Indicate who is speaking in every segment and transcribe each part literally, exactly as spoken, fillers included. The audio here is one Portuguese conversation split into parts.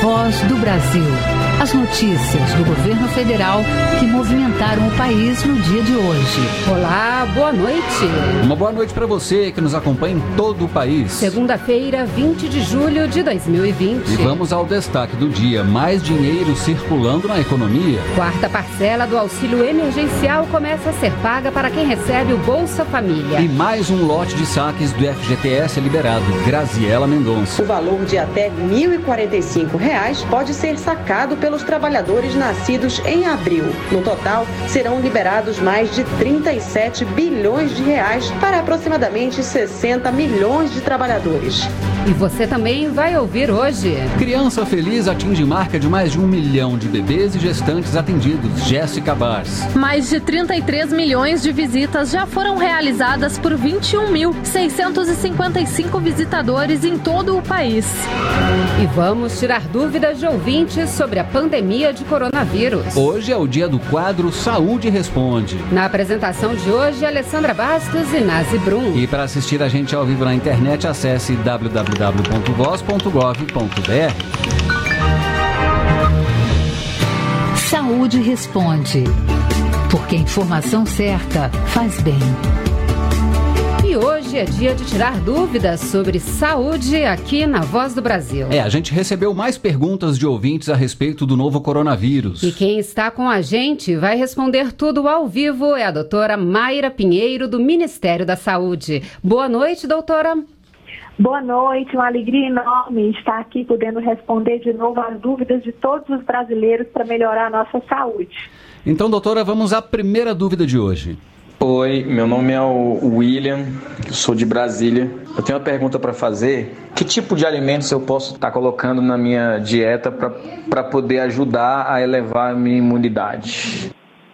Speaker 1: Voz do Brasil. As notícias do governo federal que movimentaram o país no dia de hoje.
Speaker 2: Olá, boa noite.
Speaker 3: Uma boa noite para você que nos acompanha em todo o país.
Speaker 2: Segunda-feira, vinte de julho de dois mil e vinte.
Speaker 3: E vamos ao destaque do dia. Mais dinheiro circulando na economia.
Speaker 2: Quarta parcela do auxílio emergencial começa a ser paga para quem recebe o Bolsa Família.
Speaker 3: E mais um lote de saques do F G T S é liberado. Graziela Mendonça.
Speaker 4: O valor de até mil e quarenta e cinco reais pode ser sacado pelos trabalhadores nascidos em abril. No total, serão liberados mais de trinta e sete bilhões de reais para aproximadamente sessenta milhões de trabalhadores.
Speaker 2: E você também vai ouvir hoje.
Speaker 3: Criança Feliz atinge marca de mais de um milhão de bebês e gestantes atendidos. Jéssica Bars.
Speaker 5: Mais de trinta e três milhões de visitas já foram realizadas por vinte e um mil seiscentos e cinquenta e cinco visitadores em todo o país.
Speaker 2: E vamos tirar dúvidas de ouvintes sobre a pandemia de coronavírus.
Speaker 3: Hoje é o dia do quadro Saúde Responde.
Speaker 2: Na apresentação de hoje, Alessandra Bastos e Nazi Brum.
Speaker 3: E para assistir a gente ao vivo na internet, acesse w w w ponto voz ponto gov ponto b r.
Speaker 1: Saúde Responde. Porque a informação certa faz bem.
Speaker 2: E hoje é dia de tirar dúvidas sobre saúde aqui na Voz do Brasil.
Speaker 3: É, a gente recebeu mais perguntas de ouvintes a respeito do novo coronavírus.
Speaker 2: E quem está com a gente vai responder tudo ao vivo é a doutora Mayra Pinheiro, do Ministério da Saúde. Boa noite, doutora.
Speaker 6: Boa noite, uma alegria enorme estar aqui podendo responder de novo as dúvidas de todos os brasileiros para melhorar a nossa saúde.
Speaker 3: Então, doutora, vamos à primeira dúvida de hoje.
Speaker 7: Oi, meu nome é o William, eu sou de Brasília. Eu tenho uma pergunta para fazer. Que tipo de alimentos eu posso estar colocando na minha dieta para poder ajudar a elevar a minha imunidade?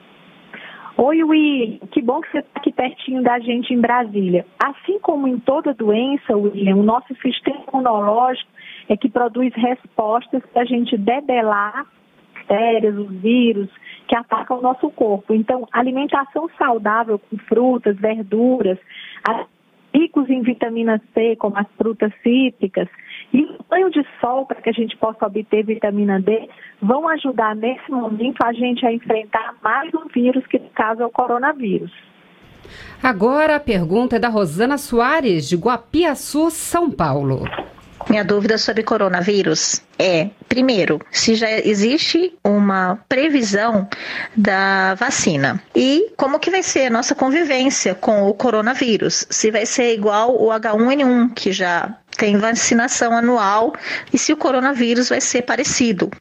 Speaker 6: Oi, William, que bom que você está aqui pertinho da gente em Brasília. Assim como em toda doença, William, o nosso sistema imunológico é que produz respostas para a gente debelar bactérias, os vírus que atacam o nosso corpo. Então, alimentação saudável com frutas, verduras, ricos em vitamina C, como as frutas cítricas, e o banho de sol para que a gente possa obter vitamina D, vão ajudar nesse momento a gente a enfrentar mais um vírus, que no caso é o coronavírus.
Speaker 2: Agora a pergunta é da Rosana Soares, de Guapiaçu, São Paulo.
Speaker 8: Minha dúvida sobre coronavírus é, primeiro, se já existe uma previsão da vacina e como que vai ser a nossa convivência com o coronavírus, se vai ser igual o H um N um, que já tem vacinação anual, e se o coronavírus vai ser parecido.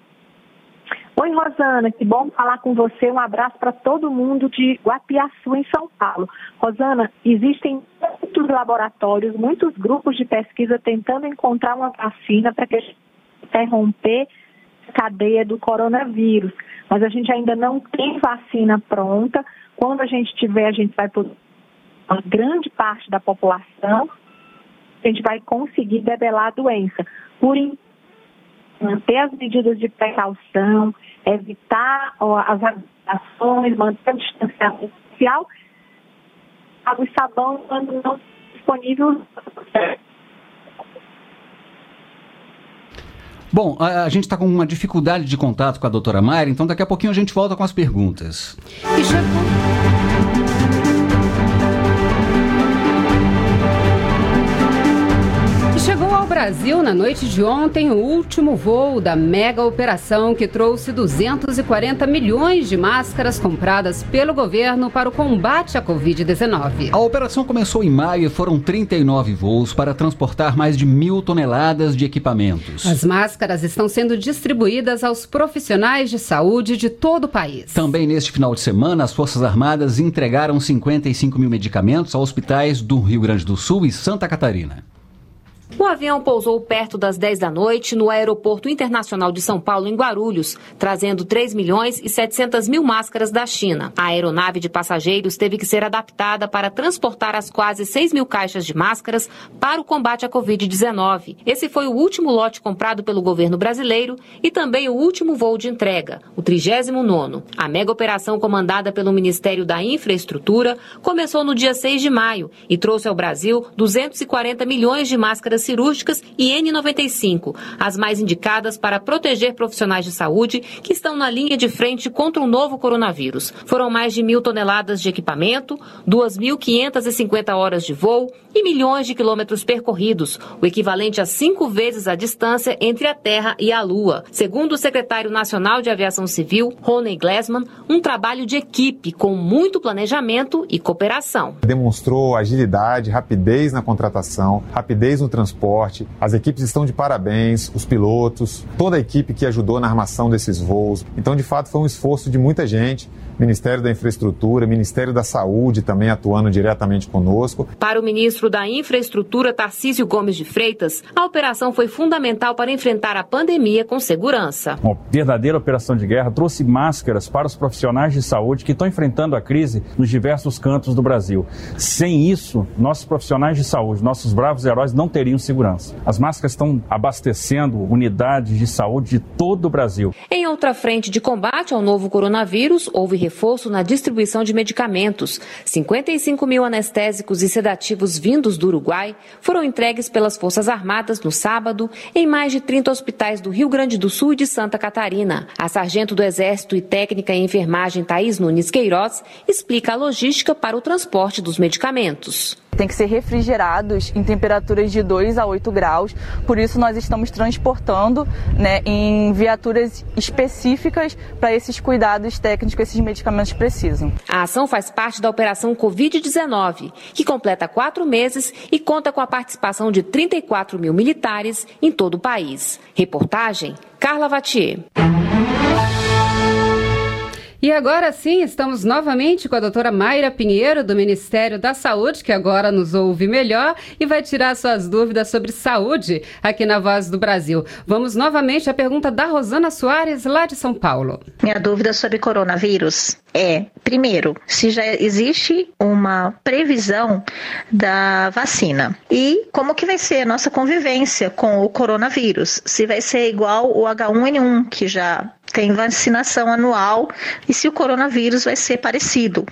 Speaker 6: Oi, Rosana, que bom falar com você. Um abraço para todo mundo de Guapiaçu, em São Paulo. Rosana, existem muitos laboratórios, muitos grupos de pesquisa tentando encontrar uma vacina para que a gente interromper a cadeia do coronavírus. Mas a gente ainda não tem vacina pronta. Quando a gente tiver, a gente vai por uma grande parte da população, a gente vai conseguir debelar a doença. Por enquanto, manter as medidas de precaução, evitar ó, as aglomerações, manter o distanciamento social, água e sabão quando não disponível.
Speaker 3: Bom, a, a gente está com uma dificuldade de contato com a doutora Mayra, então daqui a pouquinho a gente volta com as perguntas.
Speaker 2: E chegou... Chegou ao Brasil na noite de ontem o último voo da mega operação que trouxe duzentos e quarenta milhões de máscaras compradas pelo governo para o combate à covid dezenove.
Speaker 3: A operação começou em maio e foram trinta e nove voos para transportar mais de mil toneladas de equipamentos.
Speaker 2: As máscaras estão sendo distribuídas aos profissionais de saúde de todo o país.
Speaker 3: Também neste final de semana, as Forças Armadas entregaram cinquenta e cinco mil medicamentos a hospitais do Rio Grande do Sul e Santa Catarina.
Speaker 9: O avião pousou perto das dez da noite no Aeroporto Internacional de São Paulo, em Guarulhos, trazendo três milhões e setecentas mil máscaras da China. A aeronave de passageiros teve que ser adaptada para transportar as quase seis mil caixas de máscaras para o combate à covid dezenove. Esse foi o último lote comprado pelo governo brasileiro e também o último voo de entrega, o trigésimo nono. A mega operação comandada pelo Ministério da Infraestrutura começou no dia seis de maio e trouxe ao Brasil duzentos e quarenta milhões de máscaras cirúrgicas e N noventa e cinco, as mais indicadas para proteger profissionais de saúde que estão na linha de frente contra o novo coronavírus. Foram mais de mil toneladas de equipamento, duas mil quinhentas e cinquenta horas de voo e milhões de quilômetros percorridos, o equivalente a cinco vezes a distância entre a Terra e a Lua. Segundo o secretário nacional de Aviação Civil, Rony Glessman, um trabalho de equipe com muito planejamento e cooperação.
Speaker 10: Demonstrou agilidade, rapidez na contratação, rapidez no transporte. As equipes estão de parabéns, os pilotos, toda a equipe que ajudou na armação desses voos. Então, de fato, foi um esforço de muita gente. Ministério da Infraestrutura, Ministério da Saúde também atuando diretamente conosco.
Speaker 9: Para o ministro da Infraestrutura, Tarcísio Gomes de Freitas, a operação foi fundamental para enfrentar a pandemia com segurança.
Speaker 11: Uma verdadeira operação de guerra trouxe máscaras para os profissionais de saúde que estão enfrentando a crise nos diversos cantos do Brasil. Sem isso, nossos profissionais de saúde, nossos bravos heróis não teriam segurança. As máscaras estão abastecendo unidades de saúde de todo o Brasil.
Speaker 9: Em outra frente de combate ao novo coronavírus, houve reforço na distribuição de medicamentos. cinquenta e cinco mil anestésicos e sedativos vindos do Uruguai foram entregues pelas Forças Armadas no sábado em mais de trinta hospitais do Rio Grande do Sul e de Santa Catarina. A sargento do Exército e técnica em enfermagem Thaís Nunes Queiroz explica a logística para o transporte dos medicamentos.
Speaker 12: Tem que ser refrigerados em temperaturas de dois a oito graus, por isso nós estamos transportando, né, em viaturas específicas para esses cuidados técnicos que esses medicamentos precisam.
Speaker 9: A ação faz parte da Operação covid dezenove, que completa quatro meses e conta com a participação de trinta e quatro mil militares em todo o país. Reportagem, Carla Vatier.
Speaker 2: E agora sim, estamos novamente com a doutora Mayra Pinheiro, do Ministério da Saúde, que agora nos ouve melhor e vai tirar suas dúvidas sobre saúde aqui na Voz do Brasil. Vamos novamente à pergunta da Rosana Soares, lá de São Paulo.
Speaker 8: Minha dúvida sobre coronavírus é, primeiro, se já existe uma previsão da vacina e como que vai ser a nossa convivência com o coronavírus, se vai ser igual o agá um ene um, que já tem vacinação anual, e se o coronavírus vai ser parecido.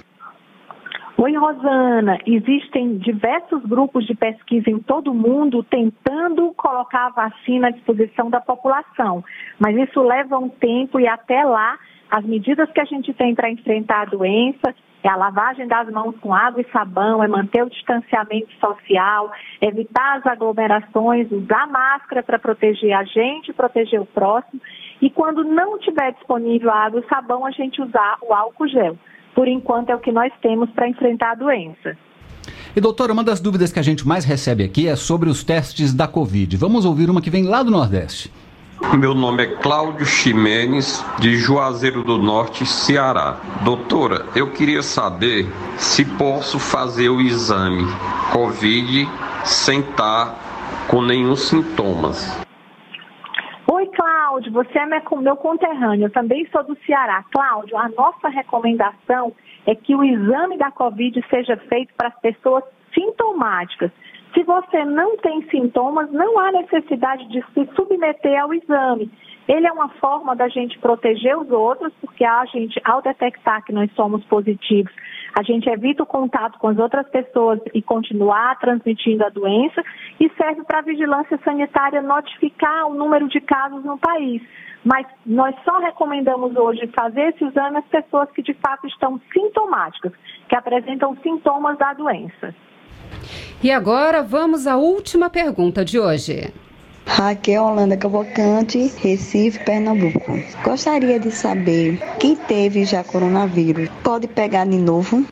Speaker 6: Oi, Rosana. Existem diversos grupos de pesquisa em todo o mundo tentando colocar a vacina à disposição da população, mas isso leva um tempo e até lá as medidas que a gente tem para enfrentar a doença é a lavagem das mãos com água e sabão, é manter o distanciamento social, evitar as aglomerações, usar máscara para proteger a gente, proteger o próximo. E quando não tiver disponível a água e sabão, a gente usar o álcool gel. Por enquanto é o que nós temos para enfrentar a doença.
Speaker 3: E doutora, uma das dúvidas que a gente mais recebe aqui é sobre os testes da Covid. Vamos ouvir uma que vem lá do Nordeste.
Speaker 13: Meu nome é Cláudio Ximenes, de Juazeiro do Norte, Ceará. Doutora, eu queria saber se posso fazer o exame Covid sem estar com nenhum sintomas.
Speaker 6: Oi, Cláudio, você é meu conterrâneo, eu também sou do Ceará. Cláudio, a nossa recomendação é que o exame da Covid seja feito para as pessoas sintomáticas. Se você não tem sintomas, não há necessidade de se submeter ao exame. Ele é uma forma da gente proteger os outros, porque a gente, ao detectar que nós somos positivos, a gente evita o contato com as outras pessoas e continuar transmitindo a doença, e serve para a vigilância sanitária notificar o número de casos no país. Mas nós só recomendamos hoje fazer esse exame às pessoas que de fato estão sintomáticas, que apresentam sintomas da doença.
Speaker 2: E agora vamos à última pergunta de hoje.
Speaker 14: Raquel Holanda Cavalcante, Recife, Pernambuco. Gostaria de saber, quem teve já coronavírus, pode pegar de novo?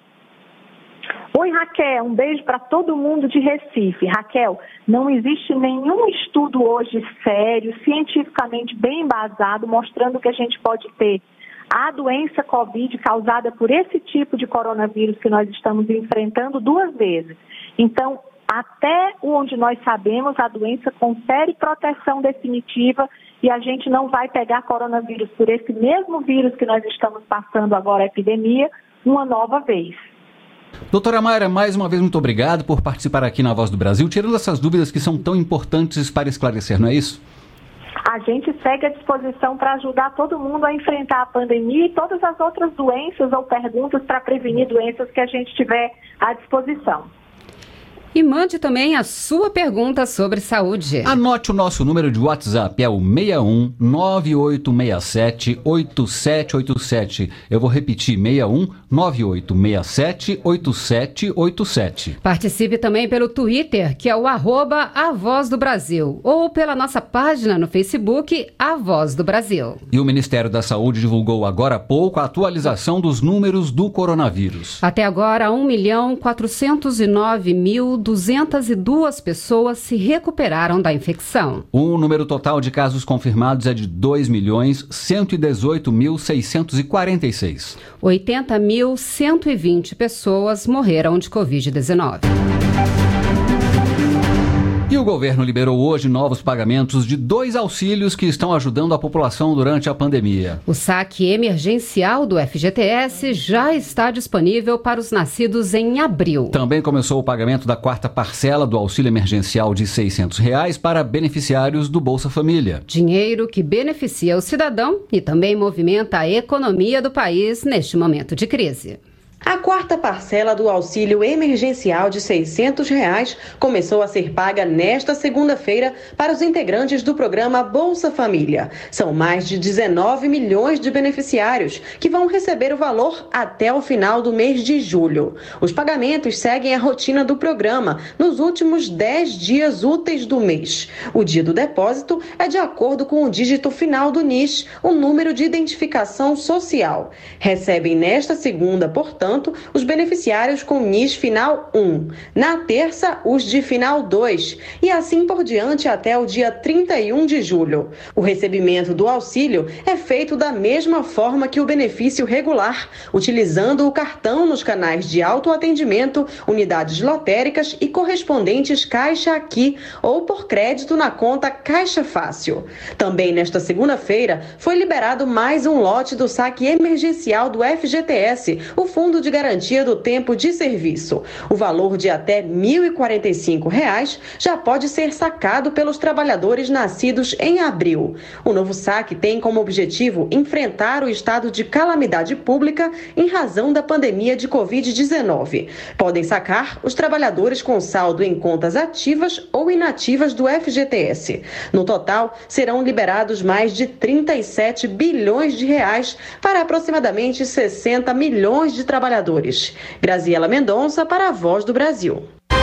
Speaker 6: Oi, Raquel, um beijo para todo mundo de Recife. Raquel, não existe nenhum estudo hoje sério, cientificamente bem embasado, mostrando que a gente pode ter a doença Covid causada por esse tipo de coronavírus que nós estamos enfrentando duas vezes. Então, até onde nós sabemos, a doença confere proteção definitiva e a gente não vai pegar coronavírus por esse mesmo vírus que nós estamos passando agora, a epidemia, uma nova vez.
Speaker 3: Doutora Mayra, mais uma vez muito obrigado por participar aqui na Voz do Brasil, tirando essas dúvidas que são tão importantes para esclarecer, não é isso?
Speaker 6: A gente segue à disposição para ajudar todo mundo a enfrentar a pandemia e todas as outras doenças ou perguntas para prevenir doenças que a gente tiver à disposição.
Speaker 2: E mande também a sua pergunta sobre saúde.
Speaker 3: Anote o nosso número de WhatsApp, é o seis um nove oito seis sete oito sete oito sete. Eu vou repetir, seis um nove oito seis sete oito sete oito sete.
Speaker 2: Participe também pelo Twitter, que é o arroba A Voz do Brasil, ou pela nossa página no Facebook, A Voz do Brasil.
Speaker 3: E o Ministério da Saúde divulgou agora há pouco a atualização dos números do coronavírus.
Speaker 2: Até agora, um milhão quatrocentos e nove mil duzentas e duas pessoas se recuperaram da infecção.
Speaker 3: O número total de casos confirmados é de dois milhões cento e dezoito mil seiscentos e quarenta e seis.
Speaker 2: oitenta mil cento e vinte pessoas morreram de covid dezenove.
Speaker 3: E o governo liberou hoje novos pagamentos de dois auxílios que estão ajudando a população durante a pandemia.
Speaker 2: O saque emergencial do F G T S já está disponível para os nascidos em abril.
Speaker 3: Também começou o pagamento da quarta parcela do auxílio emergencial de seiscentos reais para beneficiários do Bolsa Família.
Speaker 2: Dinheiro que beneficia o cidadão e também movimenta a economia do país neste momento de crise.
Speaker 4: A quarta parcela do auxílio emergencial de seiscentos reais começou a ser paga nesta segunda-feira para os integrantes do programa Bolsa Família. São mais de dezenove milhões de beneficiários que vão receber o valor até o final do mês de julho. Os pagamentos seguem a rotina do programa nos últimos dez dias úteis do mês. O dia do depósito é de acordo com o dígito final do N I S, o número de identificação social. Recebem nesta segunda, portanto, os beneficiários com N I S final um, na terça os de final dois e assim por diante até o dia trinta e um de julho. O recebimento do auxílio é feito da mesma forma que o benefício regular, utilizando o cartão nos canais de autoatendimento, unidades lotéricas e correspondentes Caixa Aqui ou por crédito na conta Caixa Fácil. Também nesta segunda-feira foi liberado mais um lote do saque emergencial do F G T S, o Fundo de Garantia do Tempo de Serviço. O valor de até mil e quarenta e cinco reais já pode ser sacado pelos trabalhadores nascidos em abril. O novo saque tem como objetivo enfrentar o estado de calamidade pública em razão da pandemia de covid dezenove. Podem sacar os trabalhadores com saldo em contas ativas ou inativas do F G T S. No total, serão liberados mais de trinta e sete bilhões de reais para aproximadamente sessenta milhões de trabalhadores. Graziela Mendonça para a Voz do Brasil.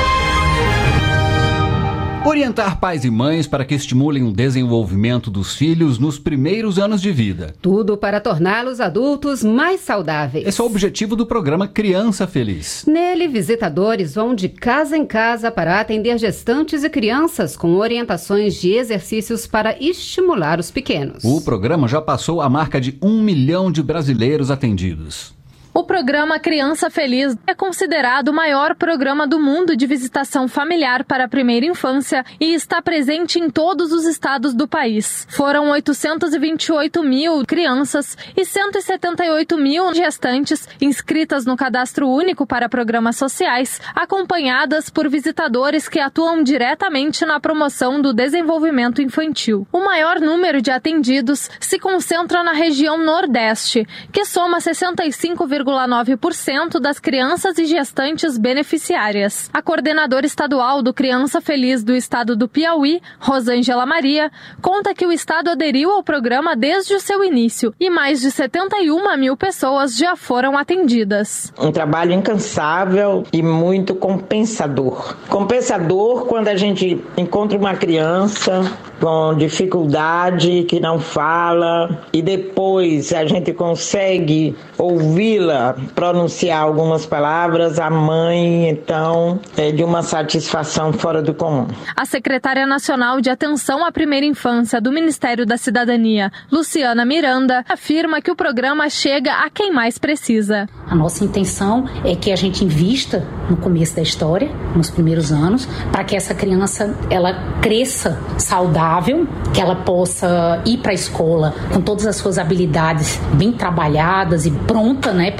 Speaker 3: Orientar pais e mães para que estimulem o desenvolvimento dos filhos nos primeiros anos de vida.
Speaker 2: Tudo para torná-los adultos mais saudáveis.
Speaker 3: Esse é o objetivo do programa Criança Feliz.
Speaker 2: Nele, visitadores vão de casa em casa para atender gestantes e crianças com orientações de exercícios para estimular os pequenos.
Speaker 3: O programa já passou a marca de um milhão de brasileiros atendidos.
Speaker 5: O programa Criança Feliz é considerado o maior programa do mundo de visitação familiar para a primeira infância e está presente em todos os estados do país. Foram oitocentos e vinte e oito mil crianças e cento e setenta e oito mil gestantes inscritas no Cadastro Único para Programas Sociais, acompanhadas por visitadores que atuam diretamente na promoção do desenvolvimento infantil. O maior número de atendidos se concentra na região Nordeste, que soma sessenta e cinco vírgula nove por cento das crianças e gestantes beneficiárias. A coordenadora estadual do Criança Feliz do estado do Piauí, Rosângela Maria, conta que o estado aderiu ao programa desde o seu início e mais de setenta e uma mil pessoas já foram atendidas.
Speaker 15: Um trabalho incansável e muito compensador. Compensador quando a gente encontra uma criança com dificuldade, que não fala, e depois a gente consegue ouvi-la pronunciar algumas palavras, a mãe, então, é de uma satisfação fora do comum.
Speaker 5: A secretária nacional de Atenção à Primeira Infância do Ministério da Cidadania, Luciana Miranda, afirma que o programa chega a quem mais precisa.
Speaker 16: A nossa intenção é que a gente invista no começo da história, nos primeiros anos, para que essa criança ela cresça saudável, que ela possa ir para a escola com todas as suas habilidades bem trabalhadas e pronta, né, para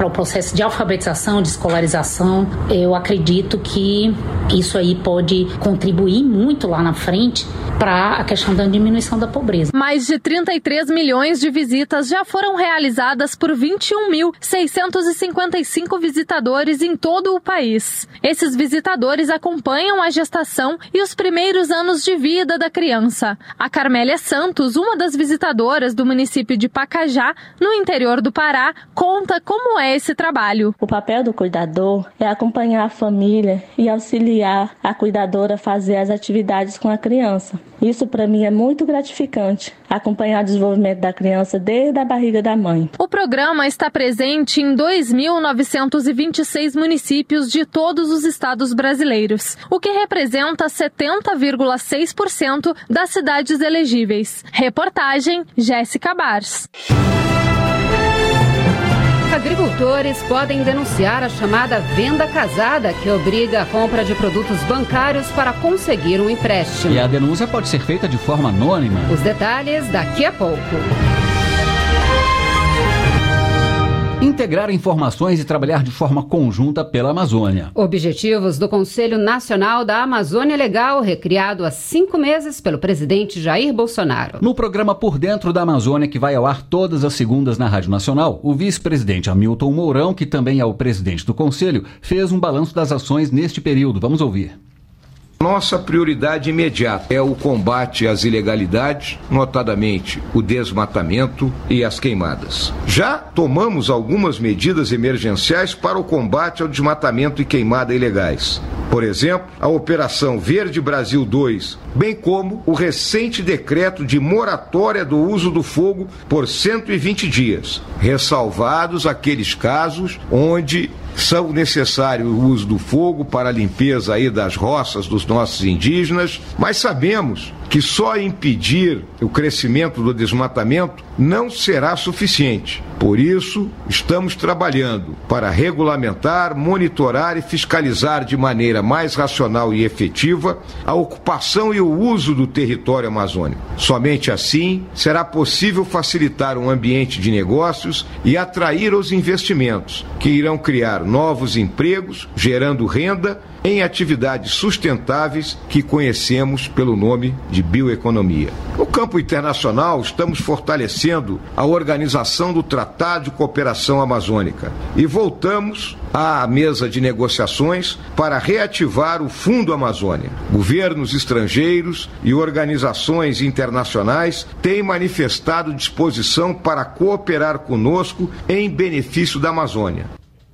Speaker 16: para o processo de alfabetização, de escolarização. Eu acredito que isso aí pode contribuir muito lá na frente para a questão da diminuição da pobreza.
Speaker 5: Mais de trinta e três milhões de visitas já foram realizadas por vinte e um mil seiscentos e cinquenta e cinco visitadores em todo o país. Esses visitadores acompanham a gestação e os primeiros anos de vida da criança. A Carmélia Santos, uma das visitadoras do município de Pacajá, no interior do Pará, conta como é esse trabalho.
Speaker 17: O papel do cuidador é acompanhar a família e auxiliar a cuidadora a fazer as atividades com a criança. Isso para mim é muito gratificante, acompanhar o desenvolvimento da criança desde a barriga da mãe.
Speaker 5: O programa está presente em dois mil novecentos e vinte e seis municípios de todos os estados brasileiros, o que representa setenta vírgula seis por cento das cidades elegíveis. Reportagem Jéssica Bars.
Speaker 2: Agricultores podem denunciar a chamada venda casada, que obriga a compra de produtos bancários para conseguir um empréstimo.
Speaker 3: E a denúncia pode ser feita de forma anônima.
Speaker 2: Os detalhes daqui a pouco.
Speaker 3: Integrar informações e trabalhar de forma conjunta pela Amazônia.
Speaker 2: Objetivos do Conselho Nacional da Amazônia Legal, recriado há cinco meses pelo presidente Jair Bolsonaro.
Speaker 3: No programa Por Dentro da Amazônia, que vai ao ar todas as segundas na Rádio Nacional, o vice-presidente Hamilton Mourão, que também é o presidente do Conselho, fez um balanço das ações neste período. Vamos ouvir.
Speaker 18: Nossa prioridade imediata é o combate às ilegalidades, notadamente o desmatamento e as queimadas. Já tomamos algumas medidas emergenciais para o combate ao desmatamento e queimada ilegais. Por exemplo, a Operação Verde Brasil dois, bem como o recente decreto de moratória do uso do fogo por cento e vinte dias, ressalvados aqueles casos onde são necessários o uso do fogo para a limpeza aí das roças dos nossos indígenas, mas sabemos que só impedir o crescimento do desmatamento não será suficiente. Por isso, estamos trabalhando para regulamentar, monitorar e fiscalizar de maneira mais racional e efetiva a ocupação e o uso do território amazônico. Somente assim será possível facilitar um ambiente de negócios e atrair os investimentos, que irão criar novos empregos, gerando renda em atividades sustentáveis que conhecemos pelo nome de bioeconomia. No campo internacional, estamos fortalecendo a organização do Tratado de Cooperação Amazônica e voltamos à mesa de negociações para reativar o Fundo Amazônia. Governos estrangeiros e organizações internacionais têm manifestado disposição para cooperar conosco em benefício da Amazônia.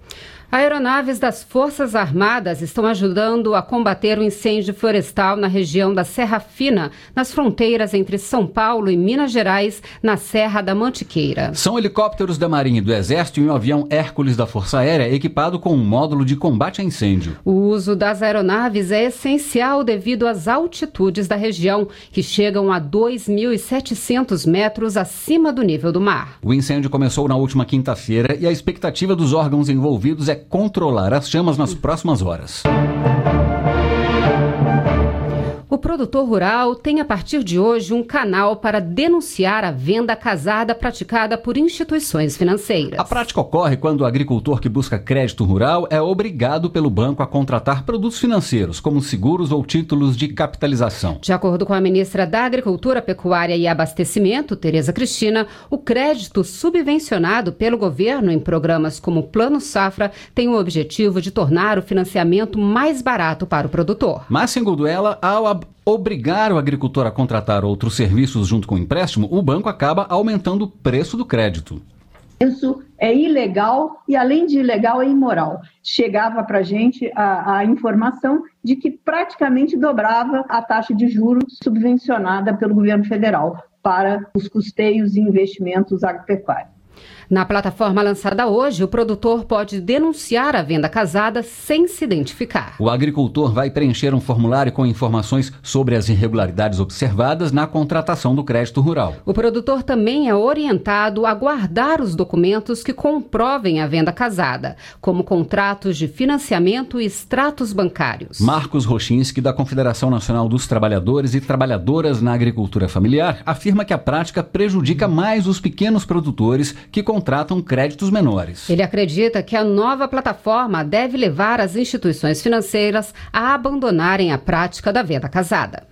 Speaker 2: Aeronaves das Forças Armadas estão ajudando a combater o incêndio florestal na região da Serra Fina, nas fronteiras entre São Paulo e Minas Gerais, na Serra da Mantiqueira.
Speaker 3: São helicópteros da Marinha e do Exército e um avião Hércules da Força Aérea equipado com um módulo de combate a incêndio.
Speaker 2: O uso das aeronaves é essencial devido às altitudes da região, que chegam a dois mil e setecentos metros acima do nível do mar.
Speaker 3: O incêndio começou na última quinta-feira e a expectativa dos órgãos envolvidos é controlar as chamas nas próximas horas.
Speaker 2: O produtor rural tem a partir de hoje um canal para denunciar a venda casada praticada por instituições financeiras.
Speaker 3: A prática ocorre quando o agricultor que busca crédito rural é obrigado pelo banco a contratar produtos financeiros, como seguros ou títulos de capitalização.
Speaker 2: De acordo com a ministra da Agricultura, Pecuária e Abastecimento, Tereza Cristina, o crédito subvencionado pelo governo em programas como o Plano Safra tem o objetivo de tornar o financiamento mais barato para o produtor.
Speaker 3: Mas, segundo ela, ao obrigar o agricultor a contratar outros serviços junto com o empréstimo, o banco acaba aumentando o preço do crédito.
Speaker 19: Isso é ilegal e, além de ilegal, é imoral. Chegava para a gente a informação de que praticamente dobrava a taxa de juros subvencionada pelo governo federal para os custeios e investimentos agropecuários.
Speaker 2: Na plataforma lançada hoje, o produtor pode denunciar a venda casada sem se identificar.
Speaker 3: O agricultor vai preencher um formulário com informações sobre as irregularidades observadas na contratação do crédito rural.
Speaker 2: O produtor também é orientado a guardar os documentos que comprovem a venda casada, como contratos de financiamento e extratos bancários.
Speaker 3: Marcos Rochinski, da Confederação Nacional dos Trabalhadores e Trabalhadoras na Agricultura Familiar, afirma que a prática prejudica mais os pequenos produtores que contratam contratam créditos menores.
Speaker 2: Ele acredita que a nova plataforma deve levar as instituições financeiras a abandonarem a prática da venda casada.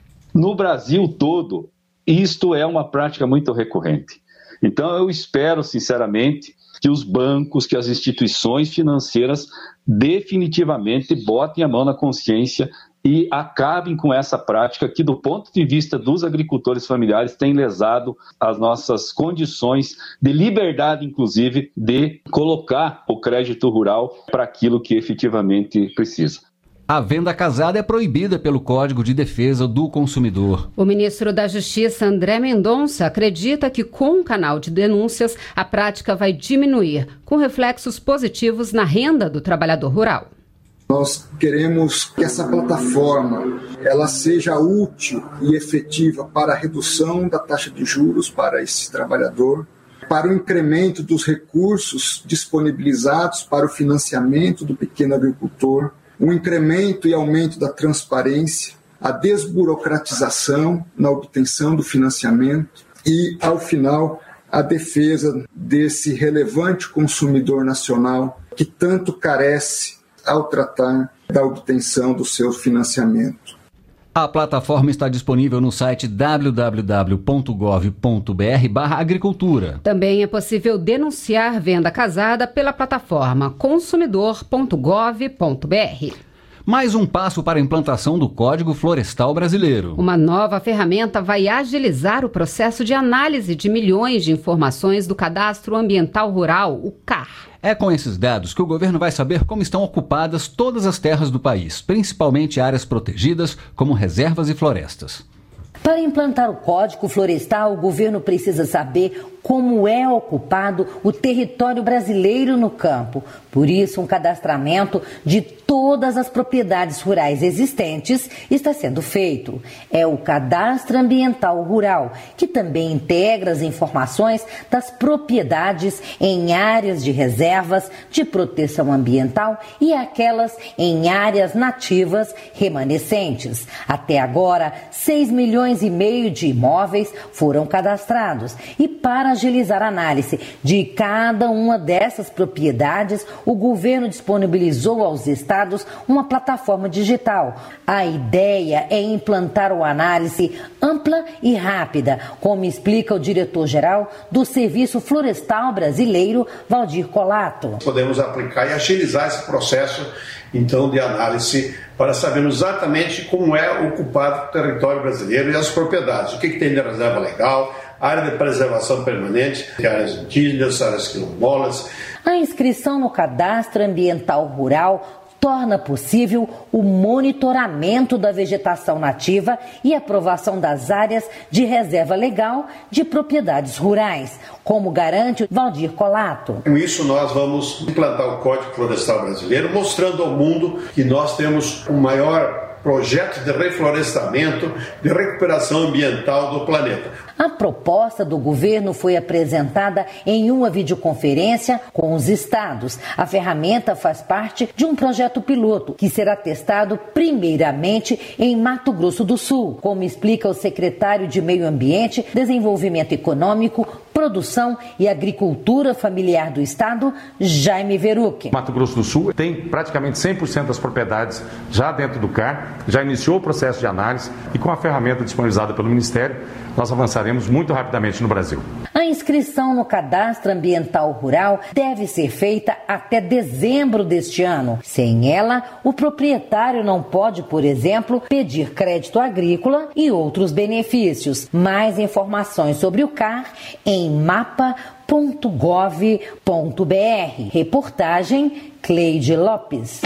Speaker 20: No Brasil todo, isto é uma prática muito recorrente. Então, eu espero, sinceramente, que os bancos, que as instituições financeiras definitivamente botem a mão na consciência e acabem com essa prática que, do ponto de vista dos agricultores familiares, tem lesado as nossas condições de liberdade, inclusive, de colocar o crédito rural para aquilo que efetivamente precisa.
Speaker 3: A venda casada é proibida pelo Código de Defesa do Consumidor.
Speaker 2: O ministro da Justiça, André Mendonça, acredita que com o canal de denúncias, a prática vai diminuir, com reflexos positivos na renda do trabalhador rural.
Speaker 21: Nós queremos que essa plataforma ela seja útil e efetiva para a redução da taxa de juros para esse trabalhador, para o incremento dos recursos disponibilizados para o financiamento do pequeno agricultor, o incremento e aumento da transparência, a desburocratização na obtenção do financiamento e, ao final, a defesa desse relevante consumidor nacional que tanto carece ao tratar da obtenção do seu financiamento.
Speaker 3: A plataforma está disponível no site w w w ponto gov ponto b r barra agricultura.
Speaker 2: Também é possível denunciar venda casada pela plataforma consumidor ponto gov ponto b r.
Speaker 3: Mais um passo para a implantação do Código Florestal Brasileiro.
Speaker 2: Uma nova ferramenta vai agilizar o processo de análise de milhões de informações do Cadastro Ambiental Rural, o C A R.
Speaker 3: É com esses dados que o governo vai saber como estão ocupadas todas as terras do país, principalmente áreas protegidas, como reservas e florestas.
Speaker 22: Para implantar o Código Florestal, o governo precisa saber como é ocupado o território brasileiro no campo. Por isso, um cadastramento de todas as propriedades rurais existentes está sendo feito. É o Cadastro Ambiental Rural, que também integra as informações das propriedades em áreas de reservas de proteção ambiental e aquelas em áreas nativas remanescentes. Até agora, seis milhões e meio de imóveis foram cadastrados e para agilizar a análise de cada uma dessas propriedades, o governo disponibilizou aos estados uma plataforma digital. A ideia é implantar uma análise ampla e rápida, como explica o diretor-geral do Serviço Florestal Brasileiro, Valdir Colato.
Speaker 23: Podemos aplicar e agilizar esse processo, então, de análise para sabermos exatamente como é ocupado o território brasileiro e as propriedades. O que, que tem de reserva legal, área de preservação permanente, áreas indígenas, áreas quilombolas.
Speaker 22: A inscrição no Cadastro Ambiental Rural torna possível o monitoramento da vegetação nativa e aprovação das áreas de reserva legal de propriedades rurais, como garante Valdir Colato.
Speaker 23: Com isso, nós vamos implantar o Código Florestal Brasileiro, mostrando ao mundo que nós temos o maior projeto de reflorestamento, de recuperação ambiental do planeta.
Speaker 22: A proposta do governo foi apresentada em uma videoconferência com os estados. A ferramenta faz parte de um projeto piloto que será testado primeiramente em Mato Grosso do Sul, como explica o secretário de Meio Ambiente, Desenvolvimento Econômico, Produção e Agricultura Familiar do Estado, Jaime Veruc.
Speaker 24: Mato Grosso do Sul tem praticamente cem por cento das propriedades já dentro do C A R, já iniciou o processo de análise e com a ferramenta disponibilizada pelo Ministério, nós avançaremos muito rapidamente no Brasil.
Speaker 22: A inscrição no Cadastro Ambiental Rural deve ser feita até dezembro deste ano. Sem ela, o proprietário não pode, por exemplo, pedir crédito agrícola e outros benefícios. Mais informações sobre o C A R em mapa ponto gov ponto b r. Reportagem Cleide Lopes.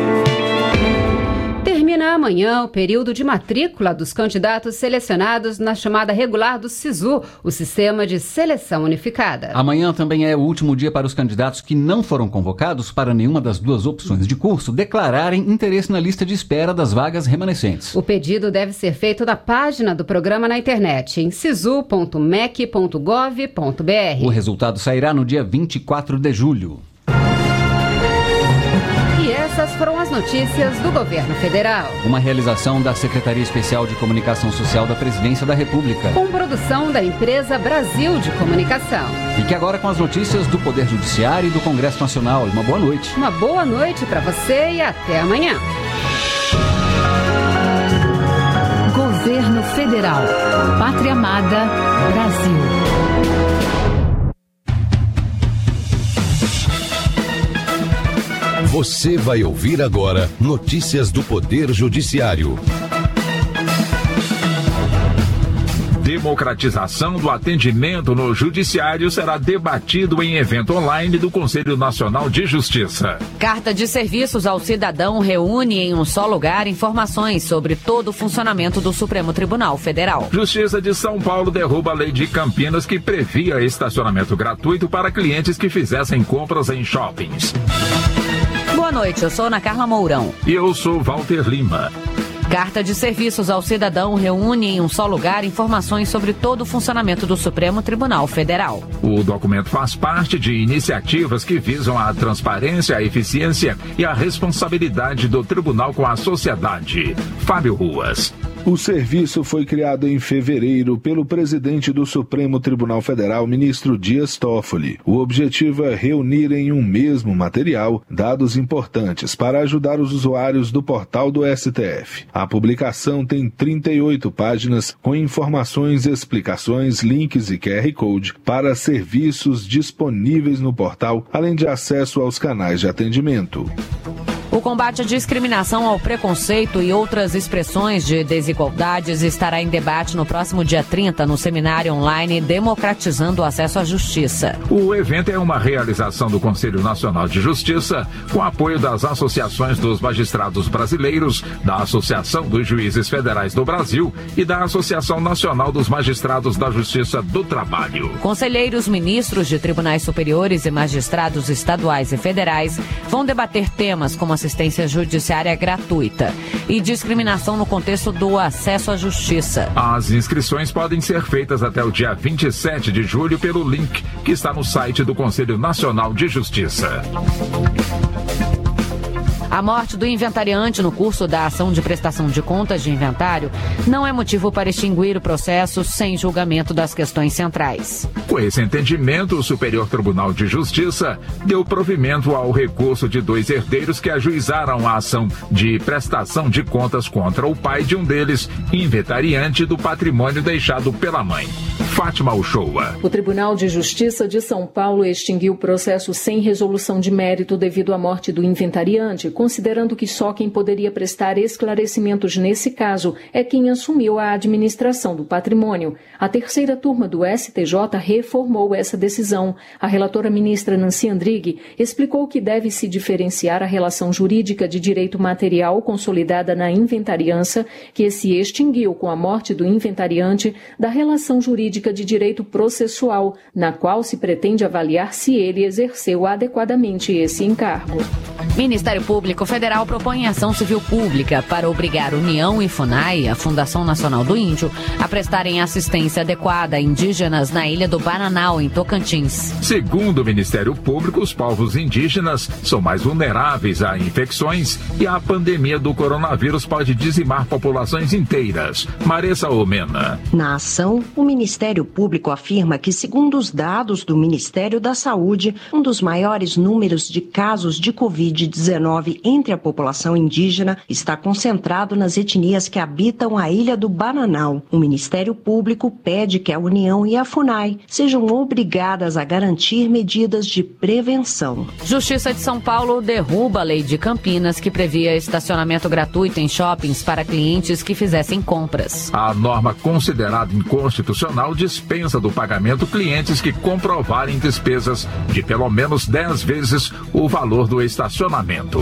Speaker 2: Termina amanhã o período de matrícula dos candidatos selecionados na chamada regular do SISU, o Sistema de Seleção Unificada.
Speaker 3: Amanhã também é o último dia para os candidatos que não foram convocados para nenhuma das duas opções de curso declararem interesse na lista de espera das vagas remanescentes.
Speaker 2: O pedido deve ser feito na página do programa na internet, em sisu ponto mec ponto gov ponto b r.
Speaker 3: O resultado sairá no dia vinte e quatro de julho.
Speaker 2: E essa essas foram as notícias do Governo Federal.
Speaker 3: Uma realização da Secretaria Especial de Comunicação Social da Presidência da República.
Speaker 2: Com produção da empresa Brasil de Comunicação.
Speaker 3: Fique agora com as notícias do Poder Judiciário e do Congresso Nacional. Uma boa noite.
Speaker 2: Uma boa noite para você e até amanhã.
Speaker 1: Governo Federal. Pátria Amada, Brasil.
Speaker 7: Você vai ouvir agora notícias do Poder Judiciário.
Speaker 10: Democratização do atendimento no Judiciário será debatido em evento online do Conselho Nacional de Justiça.
Speaker 9: Carta de serviços ao cidadão reúne em um só lugar informações sobre todo o funcionamento do Supremo Tribunal Federal.
Speaker 10: Justiça de São Paulo derruba a lei de Campinas que previa estacionamento gratuito para clientes que fizessem compras em shoppings.
Speaker 9: Boa noite, eu sou Ana Carla Mourão.
Speaker 10: E eu sou Walter Lima.
Speaker 9: Carta de serviços ao cidadão reúne em um só lugar informações sobre todo o funcionamento do Supremo Tribunal Federal.
Speaker 10: O documento faz parte de iniciativas que visam a transparência, a eficiência e a responsabilidade do tribunal com a sociedade. Fábio Ruas.
Speaker 11: O serviço foi criado em fevereiro pelo presidente do Supremo Tribunal Federal, ministro Dias Toffoli. O objetivo é reunir em um mesmo material dados importantes para ajudar os usuários do portal do S T F. A publicação tem trinta e oito páginas com informações, explicações, links e Q R Code para serviços disponíveis no portal, além de acesso aos canais de atendimento.
Speaker 9: O combate à discriminação, ao preconceito e outras expressões de desigualdades estará em debate no próximo dia trinta no seminário online Democratizando o Acesso à Justiça.
Speaker 10: O evento é uma realização do Conselho Nacional de Justiça, com apoio das associações dos magistrados brasileiros, da Associação dos Juízes Federais do Brasil e da Associação Nacional dos Magistrados da Justiça do Trabalho.
Speaker 9: Conselheiros, ministros de tribunais superiores e magistrados estaduais e federais vão debater temas como assistência judiciária gratuita e discriminação no contexto do acesso à justiça.
Speaker 10: As inscrições podem ser feitas até o dia vinte e sete de julho pelo link que está no site do Conselho Nacional de Justiça.
Speaker 9: A morte do inventariante no curso da ação de prestação de contas de inventário não é motivo para extinguir o processo sem julgamento das questões centrais.
Speaker 10: Com esse entendimento, o Superior Tribunal de Justiça deu provimento ao recurso de dois herdeiros que ajuizaram a ação de prestação de contas contra o pai de um deles, inventariante do patrimônio deixado pela mãe. Fátima Uchoa.
Speaker 25: O Tribunal de Justiça de São Paulo extinguiu o processo sem resolução de mérito devido à morte do inventariante, considerando que só quem poderia prestar esclarecimentos nesse caso é quem assumiu a administração do patrimônio. A terceira turma do S T J reformou essa decisão. A relatora ministra Nancy Andrighi explicou que deve se diferenciar a relação jurídica de direito material consolidada na inventariança, que se extinguiu com a morte do inventariante, da relação jurídica de direito processual, na qual se pretende avaliar se ele exerceu adequadamente esse encargo.
Speaker 9: Ministério Público Federal propõe ação civil pública para obrigar União e FUNAI, a Fundação Nacional do Índio, a prestarem assistência adequada a indígenas na ilha do Bananal, em Tocantins.
Speaker 10: Segundo o Ministério Público, os povos indígenas são mais vulneráveis a infecções e a pandemia do coronavírus pode dizimar populações inteiras. Maressa Omena.
Speaker 26: Na ação, o Ministério Público afirma que, segundo os dados do Ministério da Saúde, um dos maiores números de casos de covid dezenove entre a população indígena está concentrado nas etnias que habitam a ilha do Bananal. O Ministério Público pede que a União e a FUNAI sejam obrigadas a garantir medidas de prevenção.
Speaker 9: Justiça de São Paulo derruba a lei de Campinas que previa estacionamento gratuito em shoppings para clientes que fizessem compras.
Speaker 10: A norma considerada inconstitucional dispensa do pagamento clientes que comprovarem despesas de pelo menos dez vezes o valor do estacionamento.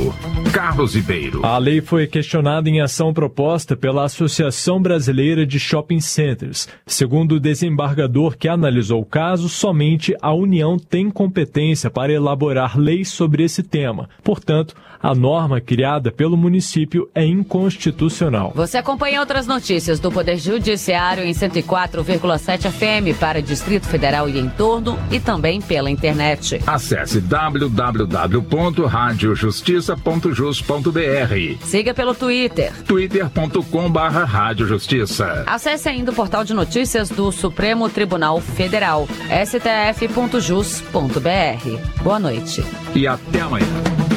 Speaker 10: Carlos Ribeiro.
Speaker 27: A lei foi questionada em ação proposta pela Associação Brasileira de Shopping Centers. Segundo o desembargador que analisou o caso, somente a União tem competência para elaborar leis sobre esse tema. Portanto, a norma criada pelo município é inconstitucional.
Speaker 9: Você acompanha outras notícias do Poder Judiciário em cento e quatro vírgula sete F M para Distrito Federal e entorno e também pela internet.
Speaker 10: Acesse w w w ponto rádio justiça ponto ponto jus ponto br.
Speaker 4: Siga pelo Twitter.
Speaker 10: twitter ponto com barra Rádio Justiça.
Speaker 4: Acesse ainda o portal de notícias do Supremo Tribunal Federal, s t f ponto jus ponto br. Boa noite.
Speaker 10: E até amanhã.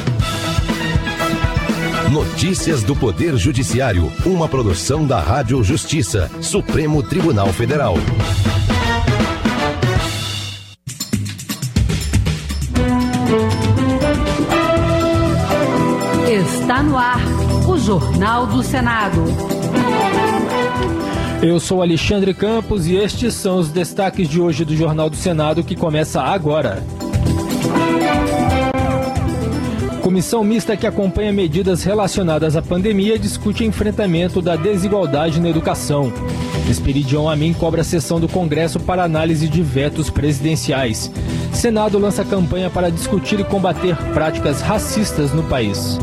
Speaker 7: Notícias do Poder Judiciário, uma produção da Rádio Justiça, Supremo Tribunal Federal.
Speaker 1: Está no ar o Jornal do Senado.
Speaker 27: Eu sou Alexandre Campos e estes são os destaques de hoje do Jornal do Senado, que começa agora. Comissão mista que acompanha medidas relacionadas à pandemia discute enfrentamento da desigualdade na educação. Esperidião Amin cobra a sessão do Congresso para análise de vetos presidenciais. Senado lança campanha para discutir e combater práticas racistas no país.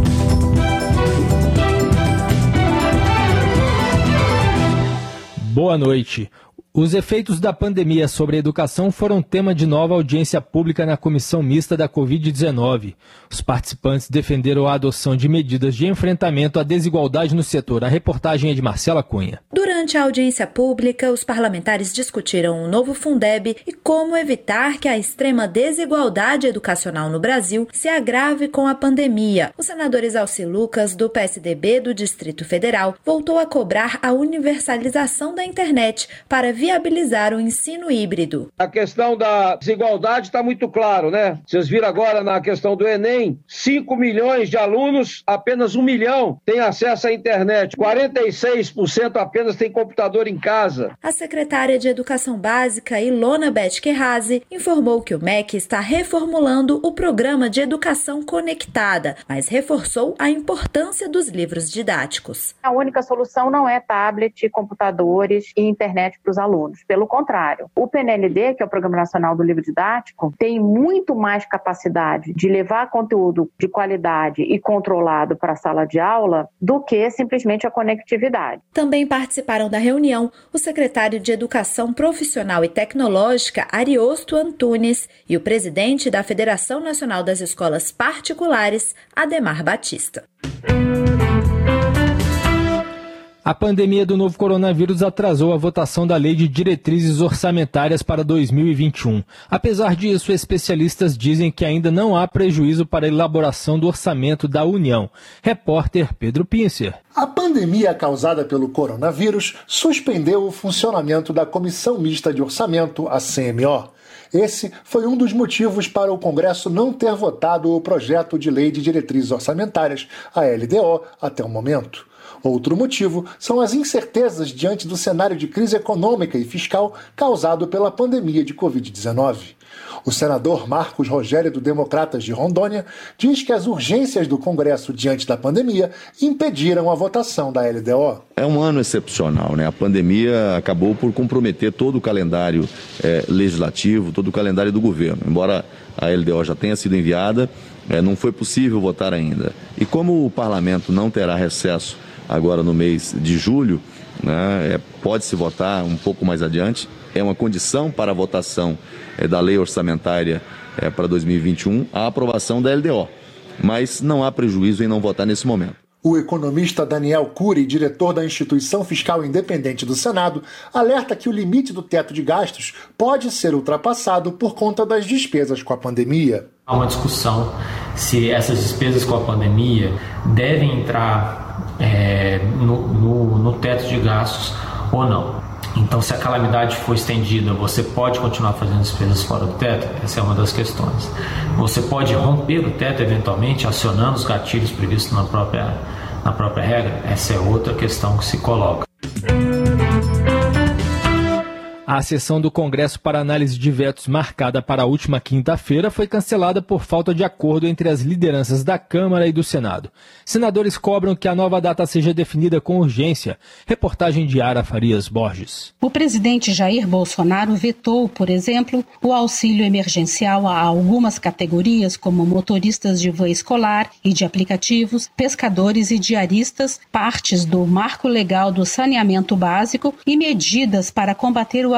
Speaker 27: Boa noite. Os efeitos da pandemia sobre a educação foram tema de nova audiência pública na Comissão Mista da covid dezenove. Os participantes defenderam a adoção de medidas de enfrentamento à desigualdade no setor. A reportagem é de Marcela Cunha.
Speaker 6: Durante a audiência pública, os parlamentares discutiram o novo Fundeb e como evitar que a extrema desigualdade educacional no Brasil se agrave com a pandemia. O senador Exalci Lucas, do P S D B do Distrito Federal, voltou a cobrar a universalização da internet para viabilizar o ensino híbrido.
Speaker 8: A questão da desigualdade está muito claro, né? Vocês viram agora na questão do Enem, cinco milhões de alunos, apenas um milhão tem acesso à internet, quarenta e seis por cento apenas tem computador em casa.
Speaker 6: A secretária de Educação Básica, Ilona Beth Kerrazi, informou que o M E C está reformulando o programa de educação conectada, mas reforçou a importância dos livros didáticos.
Speaker 12: A única solução não é tablet, computadores e internet para os alunos. Pelo contrário, o P N L D, que é o Programa Nacional do Livro Didático, tem muito mais capacidade de levar conteúdo de qualidade e controlado para a sala de aula do que simplesmente a conectividade.
Speaker 6: Também participaram da reunião o secretário de Educação Profissional e Tecnológica, Ariosto Antunes, e o presidente da Federação Nacional das Escolas Particulares, Ademar Batista.
Speaker 27: A pandemia do novo coronavírus atrasou a votação da Lei de Diretrizes Orçamentárias para dois mil e vinte e um. Apesar disso, especialistas dizem que ainda não há prejuízo para a elaboração do orçamento da União. Repórter Pedro Pincer.
Speaker 13: A pandemia causada pelo coronavírus suspendeu o funcionamento da Comissão Mista de Orçamento, a C M O. Esse foi um dos motivos para o Congresso não ter votado o projeto de Lei de Diretrizes Orçamentárias, a L D O, até o momento. Outro motivo são as incertezas diante do cenário de crise econômica e fiscal causado pela pandemia de covid dezenove. O senador Marcos Rogério, do Democratas de Rondônia, diz que as urgências do Congresso diante da pandemia impediram a votação da L D O.
Speaker 14: É um ano excepcional, né? A pandemia acabou por comprometer todo o calendário é, legislativo, todo o calendário do governo. Embora a L D O já tenha sido enviada, é, não foi possível votar ainda. E como o parlamento não terá recesso agora no mês de julho, né, é, pode-se votar um pouco mais adiante. É uma condição para a votação é, da lei orçamentária é, para dois mil e vinte e um a aprovação da L D O, mas não há prejuízo em não votar nesse momento.
Speaker 13: O economista Daniel Cury, diretor da Instituição Fiscal Independente do Senado, alerta que o limite do teto de gastos pode ser ultrapassado por conta das despesas com a pandemia.
Speaker 15: Há uma discussão se essas despesas com a pandemia devem entrar é, no, no, no teto de gastos ou não. Então, se a calamidade for estendida, você pode continuar fazendo despesas fora do teto? Essa é uma das questões. Você pode romper o teto, eventualmente, acionando os gatilhos previstos na própria, na própria regra? Essa é outra questão que se coloca.
Speaker 27: A sessão do Congresso para análise de vetos marcada para a última quinta-feira foi cancelada por falta de acordo entre as lideranças da Câmara e do Senado. Senadores cobram que a nova data seja definida com urgência. Reportagem de Ara Farias Borges.
Speaker 28: O presidente Jair Bolsonaro vetou, por exemplo, o auxílio emergencial a algumas categorias, como motoristas de van escolar e de aplicativos, pescadores e diaristas, partes do marco legal do saneamento básico e medidas para combater o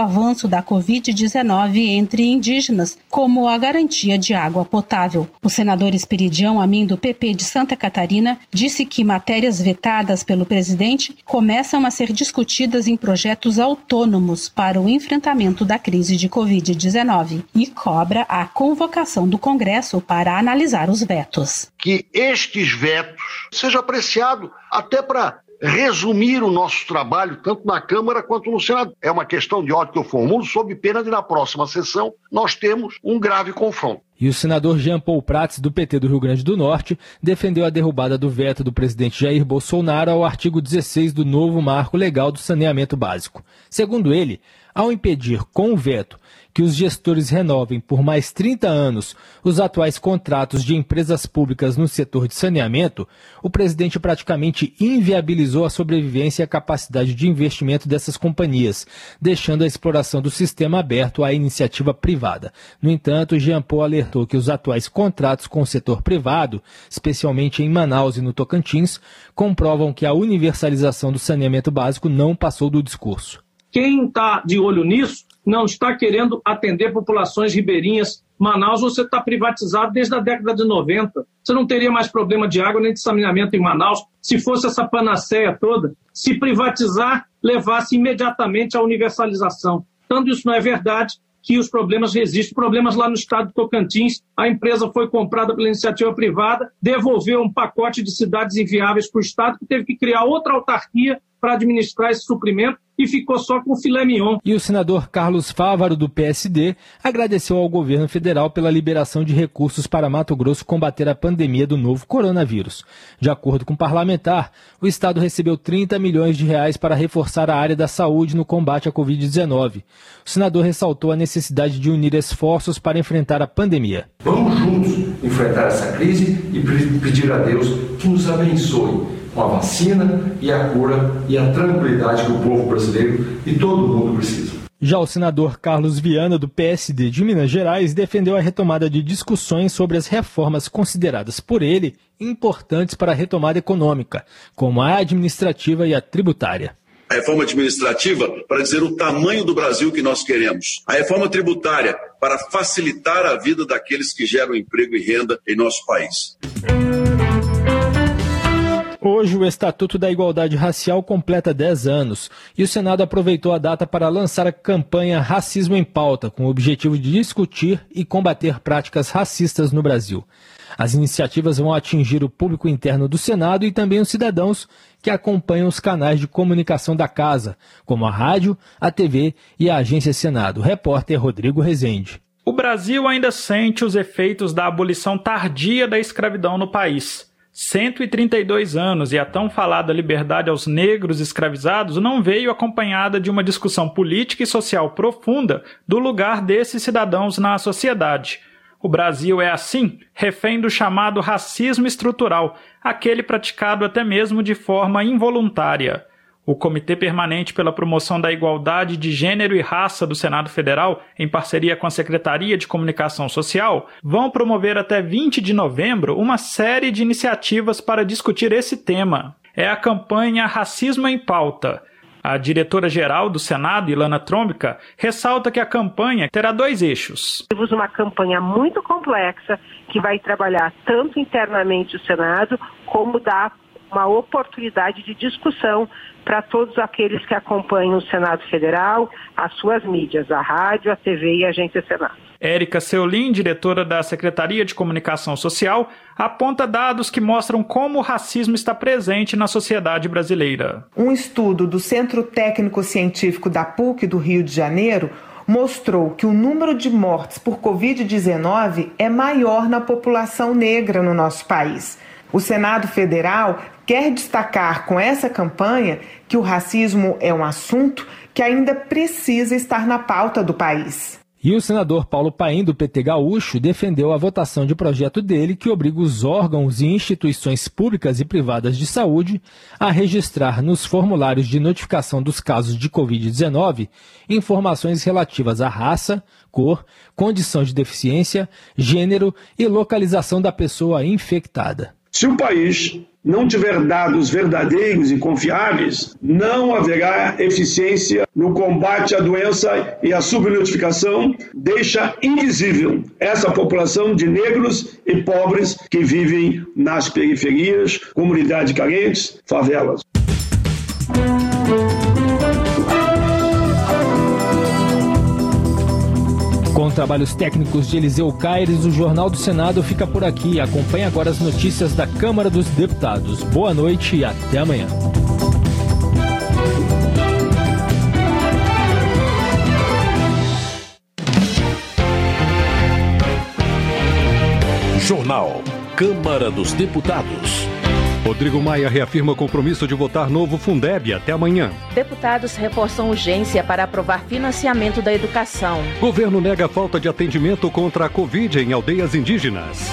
Speaker 28: avanço da covid dezenove entre indígenas, como a garantia de água potável. O senador Esperidião Amin, do P P de Santa Catarina, disse que matérias vetadas pelo presidente começam a ser discutidas em projetos autônomos para o enfrentamento da crise de covid dezenove e cobra a convocação do Congresso para analisar os vetos.
Speaker 5: Que estes vetos sejam apreciados até para resumir o nosso trabalho, tanto na Câmara quanto no Senado. É uma questão de ordem que eu formulo, sob pena de, na próxima sessão, nós temos um grave confronto.
Speaker 27: E o senador Jean Paul Prats, do P T do Rio Grande do Norte, defendeu a derrubada do veto do presidente Jair Bolsonaro ao artigo dezesseis do novo marco legal do saneamento básico. Segundo ele, ao impedir com o veto que os gestores renovem por mais trinta anos os atuais contratos de empresas públicas no setor de saneamento, o presidente praticamente inviabilizou a sobrevivência e a capacidade de investimento dessas companhias, deixando a exploração do sistema aberto à iniciativa privada. No entanto, Jean Paul alertou que os atuais contratos com o setor privado, especialmente em Manaus e no Tocantins, comprovam que a universalização do saneamento básico não passou do discurso.
Speaker 16: Quem está de olho nisso não está querendo atender populações ribeirinhas. Manaus, você está privatizado desde a década de noventa. Você não teria mais problema de água nem de saneamento em Manaus se fosse essa panaceia toda. Se privatizar, levasse imediatamente à universalização. Tanto isso não é verdade, que os problemas resistem. Problemas lá no estado de Tocantins, a empresa foi comprada pela iniciativa privada, devolveu um pacote de cidades inviáveis para o estado, que teve que criar outra autarquia para administrar esse suprimento e ficou só com o filé mignon.
Speaker 27: E o senador Carlos Fávaro, do P S D, agradeceu ao governo federal pela liberação de recursos para Mato Grosso combater a pandemia do novo coronavírus. De acordo com o parlamentar, o estado recebeu trinta milhões de reais para reforçar a área da saúde no combate à covid dezenove. O senador ressaltou a necessidade de unir esforços para enfrentar a pandemia.
Speaker 17: Vamos juntos enfrentar essa crise e pedir a Deus que nos abençoe com a vacina e a cura e a tranquilidade que o povo brasileiro e todo mundo precisa.
Speaker 27: Já o senador Carlos Viana, do P S D de Minas Gerais, defendeu a retomada de discussões sobre as reformas consideradas por ele importantes para a retomada econômica, como a administrativa e a tributária.
Speaker 18: A reforma administrativa para dizer o tamanho do Brasil que nós queremos. A reforma tributária para facilitar a vida daqueles que geram emprego e renda em nosso país.
Speaker 27: Hoje, o Estatuto da Igualdade Racial completa dez anos e o Senado aproveitou a data para lançar a campanha Racismo em Pauta, com o objetivo de discutir e combater práticas racistas no Brasil. As iniciativas vão atingir o público interno do Senado e também os cidadãos que acompanham os canais de comunicação da Casa, como a rádio, a T V e a Agência Senado. Repórter Rodrigo Rezende.
Speaker 19: O Brasil ainda sente os efeitos da abolição tardia da escravidão no país. cento e trinta e dois anos e a tão falada liberdade aos negros escravizados não veio acompanhada de uma discussão política e social profunda do lugar desses cidadãos na sociedade. O Brasil é, assim, refém do chamado racismo estrutural, aquele praticado até mesmo de forma involuntária. O Comitê Permanente pela Promoção da Igualdade de Gênero e Raça do Senado Federal, em parceria com a Secretaria de Comunicação Social, vão promover até vinte de novembro uma série de iniciativas para discutir esse tema. É a campanha Racismo em Pauta. A diretora-geral do Senado, Ilana Trombica, ressalta que a campanha terá dois eixos.
Speaker 20: Temos uma campanha muito complexa que vai trabalhar tanto internamente o Senado, como dar uma oportunidade de discussão para todos aqueles que acompanham o Senado Federal, as suas mídias, a rádio, a T V e a Agência Senado.
Speaker 19: Érica Seulin, diretora da Secretaria de Comunicação Social, aponta dados que mostram como o racismo está presente na sociedade brasileira.
Speaker 21: Um estudo do Centro Técnico Científico da P U C do Rio de Janeiro mostrou que o número de mortes por covid dezenove é maior na população negra no nosso país. O Senado Federal quer destacar com essa campanha que o racismo é um assunto que ainda precisa estar na pauta do país.
Speaker 27: E o senador Paulo Paim, do P T Gaúcho, defendeu a votação de projeto dele que obriga os órgãos e instituições públicas e privadas de saúde a registrar nos formulários de notificação dos casos de covid dezenove informações relativas à raça, cor, condição de deficiência, gênero e localização da pessoa infectada.
Speaker 16: Se o país não tiver dados verdadeiros e confiáveis, não haverá eficiência no combate à doença, e a subnotificação deixa invisível essa população de negros e pobres que vivem nas periferias, comunidades carentes, favelas.
Speaker 2: Com trabalhos técnicos de Eliseu Caires, o Jornal do Senado fica por aqui. Acompanhe agora as notícias da Câmara dos Deputados. Boa noite e até amanhã.
Speaker 7: Jornal Câmara dos Deputados.
Speaker 3: Rodrigo Maia reafirma compromisso de votar novo Fundeb até amanhã.
Speaker 11: Deputados reforçam urgência para aprovar financiamento da educação.
Speaker 3: Governo nega falta de atendimento contra a Covid em aldeias indígenas.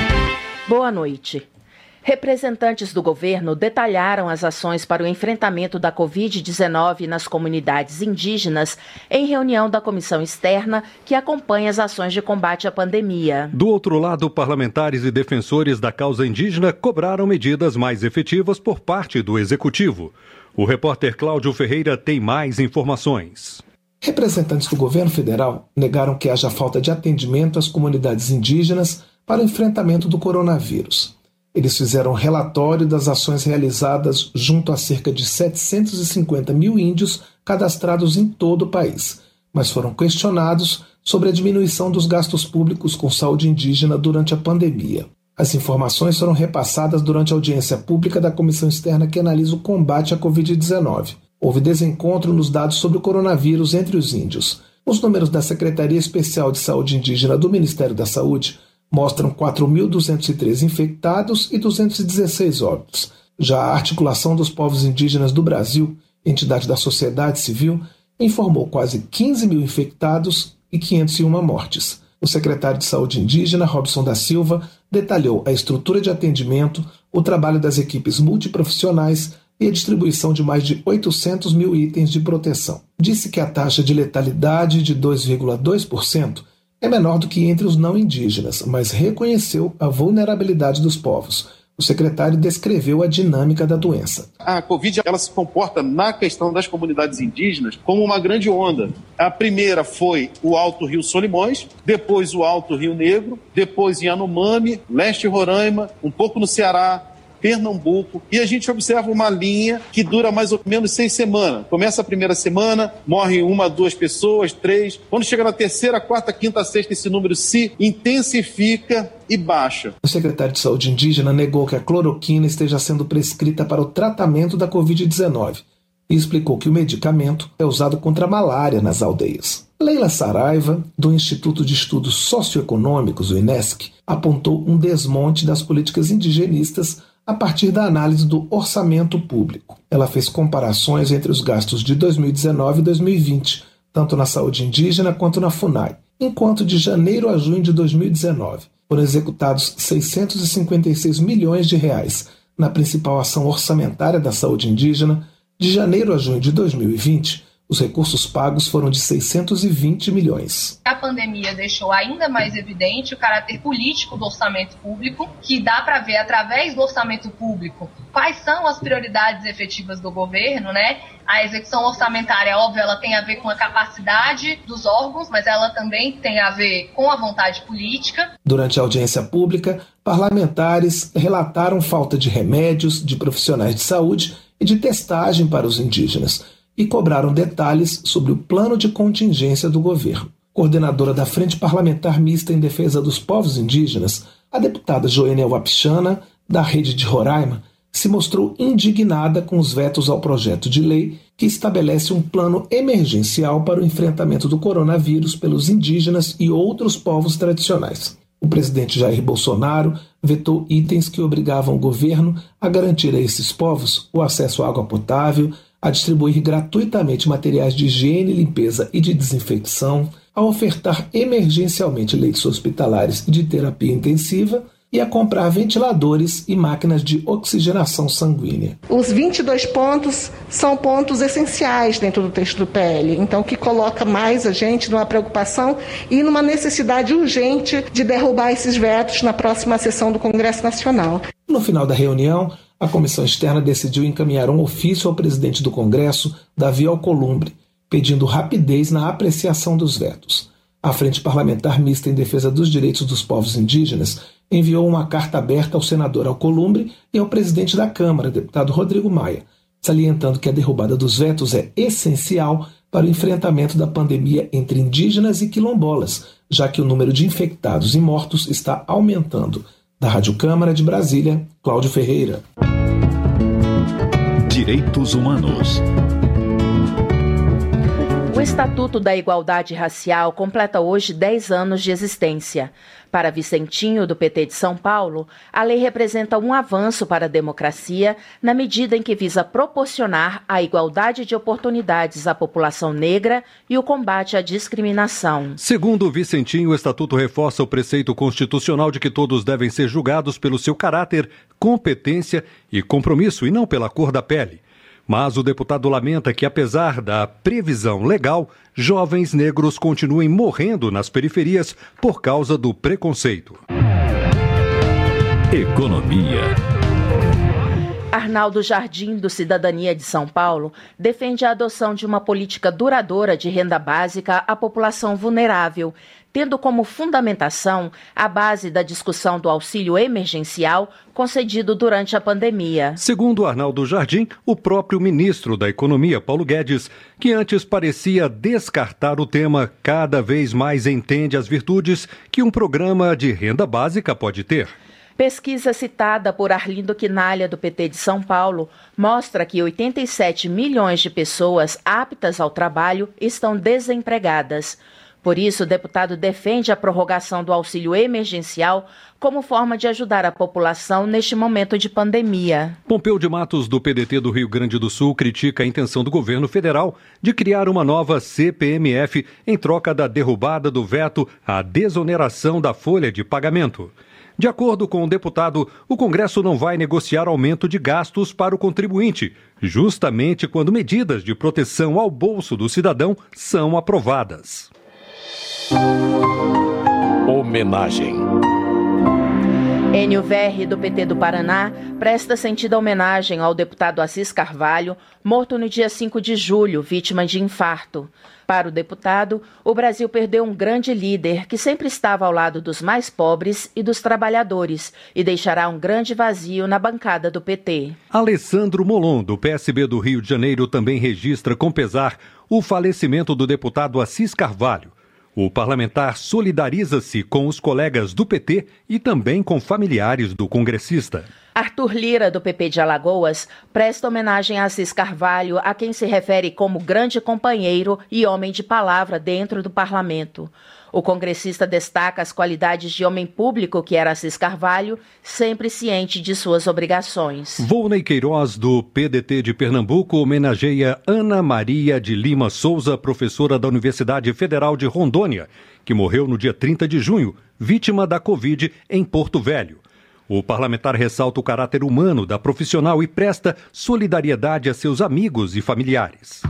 Speaker 11: Boa noite. Representantes do governo detalharam as ações para o enfrentamento da covid dezenove nas comunidades indígenas em reunião da comissão externa que acompanha as ações de combate à pandemia.
Speaker 3: Do outro lado, parlamentares e defensores da causa indígena cobraram medidas mais efetivas por parte do Executivo. O repórter Cláudio Ferreira tem mais informações.
Speaker 22: Representantes do governo federal negaram que haja falta de atendimento às comunidades indígenas para o enfrentamento do coronavírus. Eles fizeram um relatório das ações realizadas junto a cerca de setecentos e cinquenta mil índios cadastrados em todo o país, mas foram questionados sobre a diminuição dos gastos públicos com saúde indígena durante a pandemia. As informações foram repassadas durante a audiência pública da comissão externa que analisa o combate à covid dezenove. Houve desencontro nos dados sobre o coronavírus entre os índios. Os números da Secretaria Especial de Saúde Indígena do Ministério da Saúde mostram quatro mil duzentos e treze infectados e duzentos e dezesseis óbitos. Já a Articulação dos Povos Indígenas do Brasil, entidade da sociedade civil, informou quase quinze mil infectados e quinhentas e uma mortes. O secretário de Saúde Indígena, Robson da Silva, detalhou a estrutura de atendimento, o trabalho das equipes multiprofissionais e a distribuição de mais de oitocentos mil itens de proteção. Disse que a taxa de letalidade de dois vírgula dois por cento é menor do que entre os não indígenas, mas reconheceu a vulnerabilidade dos povos. O secretário descreveu a dinâmica da doença.
Speaker 23: A Covid ela se comporta na questão das comunidades indígenas como uma grande onda. A primeira foi o Alto Rio Solimões, depois o Alto Rio Negro, depois em Yanomami, leste Roraima, um pouco no Ceará, Pernambuco, e a gente observa uma linha que dura mais ou menos seis semanas. Começa a primeira semana, morrem uma, duas pessoas, três. Quando chega na terceira, quarta, quinta, sexta, esse número se intensifica e baixa.
Speaker 22: O secretário de Saúde Indígena negou que a cloroquina esteja sendo prescrita para o tratamento da covid dezenove e explicou que o medicamento é usado contra a malária nas aldeias. Leila Saraiva, do Instituto de Estudos Socioeconômicos, o INESC, apontou um desmonte das políticas indigenistas a partir da análise do orçamento público. Ela fez comparações entre os gastos de dois mil e dezenove e dois mil e vinte, tanto na saúde indígena quanto na FUNAI, enquanto de janeiro a junho de dois mil e dezenove foram executados seiscentos e cinquenta e seis milhões de reais na principal ação orçamentária da saúde indígena. De janeiro a junho de dois mil e vinte, os recursos pagos foram de seiscentos e vinte milhões.
Speaker 24: A pandemia deixou ainda mais evidente o caráter político do orçamento público, que dá para ver através do orçamento público quais são as prioridades efetivas do governo, né? A execução orçamentária, óbvio, ela tem a ver com a capacidade dos órgãos, mas ela também tem a ver com a vontade política.
Speaker 22: Durante a audiência pública, parlamentares relataram falta de remédios, de profissionais de saúde e de testagem para os indígenas, e cobraram detalhes sobre o plano de contingência do governo. Coordenadora da Frente Parlamentar Mista em Defesa dos Povos Indígenas, a deputada Joênia Wapichana, da Rede de Roraima, se mostrou indignada com os vetos ao projeto de lei que estabelece um plano emergencial para o enfrentamento do coronavírus pelos indígenas e outros povos tradicionais. O presidente Jair Bolsonaro vetou itens que obrigavam o governo a garantir a esses povos o acesso à água potável, a distribuir gratuitamente materiais de higiene, limpeza e de desinfecção, a ofertar emergencialmente leitos hospitalares e de terapia intensiva e a comprar ventiladores e máquinas de oxigenação sanguínea.
Speaker 1: Os vinte e dois pontos são pontos essenciais dentro do texto do P L, então que coloca mais a gente numa preocupação e numa necessidade urgente de derrubar esses vetos na próxima sessão do Congresso Nacional.
Speaker 22: No final da reunião, a comissão externa decidiu encaminhar um ofício ao presidente do Congresso, Davi Alcolumbre, pedindo rapidez na apreciação dos vetos. A Frente Parlamentar Mista em Defesa dos Direitos dos Povos Indígenas enviou uma carta aberta ao senador Alcolumbre e ao presidente da Câmara, deputado Rodrigo Maia, salientando que a derrubada dos vetos é essencial para o enfrentamento da pandemia entre indígenas e quilombolas, já que o número de infectados e mortos está aumentando. Da Rádio Câmara de Brasília, Cláudio Ferreira.
Speaker 4: Direitos Humanos.
Speaker 11: O Estatuto da Igualdade Racial completa hoje dez anos de existência. Para Vicentinho, do P T de São Paulo, a lei representa um avanço para a democracia na medida em que visa proporcionar a igualdade de oportunidades à população negra e o combate à discriminação.
Speaker 3: Segundo Vicentinho, o Estatuto reforça o preceito constitucional de que todos devem ser julgados pelo seu caráter, competência e compromisso e não pela cor da pele. Mas o deputado lamenta que, apesar da previsão legal, jovens negros continuem morrendo nas periferias por causa do preconceito.
Speaker 4: Economia.
Speaker 11: Arnaldo Jardim, do Cidadania de São Paulo, defende a adoção de uma política duradoura de renda básica à população vulnerável, tendo como fundamentação a base da discussão do auxílio emergencial concedido durante a pandemia.
Speaker 3: Segundo Arnaldo Jardim, o próprio ministro da Economia, Paulo Guedes, que antes parecia descartar o tema, cada vez mais entende as virtudes que um programa de renda básica pode ter.
Speaker 11: Pesquisa citada por Arlindo Quinalha, do P T de São Paulo, mostra que oitenta e sete milhões de pessoas aptas ao trabalho estão desempregadas. Por isso, o deputado defende a prorrogação do auxílio emergencial como forma de ajudar a população neste momento de pandemia.
Speaker 3: Pompeu de Matos, do P D T do Rio Grande do Sul, critica a intenção do governo federal de criar uma nova C P M F em troca da derrubada do veto à desoneração da folha de pagamento. De acordo com o deputado, o Congresso não vai negociar aumento de gastos para o contribuinte, justamente quando medidas de proteção ao bolso do cidadão são aprovadas.
Speaker 4: Homenagem.
Speaker 11: Enio Verri, do P T do Paraná, presta sentida homenagem ao deputado Assis Carvalho, morto no dia cinco de julho, vítima de infarto. Para o deputado, o Brasil perdeu um grande líder que sempre estava ao lado dos mais pobres e dos trabalhadores e deixará um grande vazio na bancada do P T.
Speaker 3: Alessandro Molon, do P S B do Rio de Janeiro, também registra com pesar o falecimento do deputado Assis Carvalho. O parlamentar solidariza-se com os colegas do P T e também com familiares do congressista.
Speaker 11: Arthur Lira, do P P de Alagoas, presta homenagem a Assis Carvalho, a quem se refere como grande companheiro e homem de palavra dentro do parlamento. O congressista destaca as qualidades de homem público que era Assis Carvalho, sempre ciente de suas obrigações.
Speaker 3: Volney Queiroz, do P D T de Pernambuco, homenageia Ana Maria de Lima Souza, professora da Universidade Federal de Rondônia, que morreu no dia trinta de junho, vítima da Covid em Porto Velho. O parlamentar ressalta o caráter humano da profissional e presta solidariedade a seus amigos e familiares.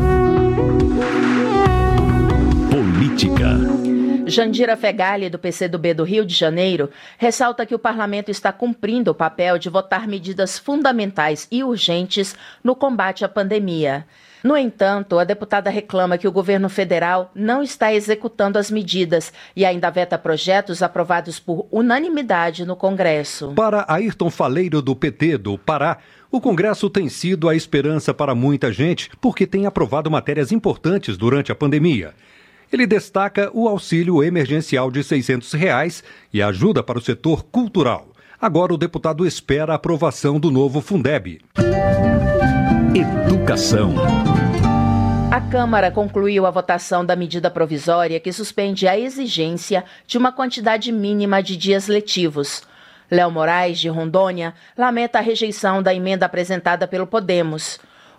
Speaker 4: Política.
Speaker 11: Jandira Fegali, do P C do B do Rio de Janeiro, ressalta que o parlamento está cumprindo o papel de votar medidas fundamentais e urgentes no combate à pandemia. No entanto, a deputada reclama que o governo federal não está executando as medidas e ainda veta projetos aprovados por unanimidade no Congresso.
Speaker 3: Para Ayrton Faleiro, do P T do Pará, o Congresso tem sido a esperança para muita gente porque tem aprovado matérias importantes durante a pandemia. Ele destaca o auxílio emergencial de seiscentos reais e a ajuda para o setor cultural. Agora o deputado espera a aprovação do novo Fundeb.
Speaker 4: Educação.
Speaker 11: A Câmara concluiu a votação da medida provisória que suspende a exigência de uma quantidade mínima de dias letivos. Léo Moraes, de Rondônia, lamenta a rejeição da emenda apresentada pelo Podemos.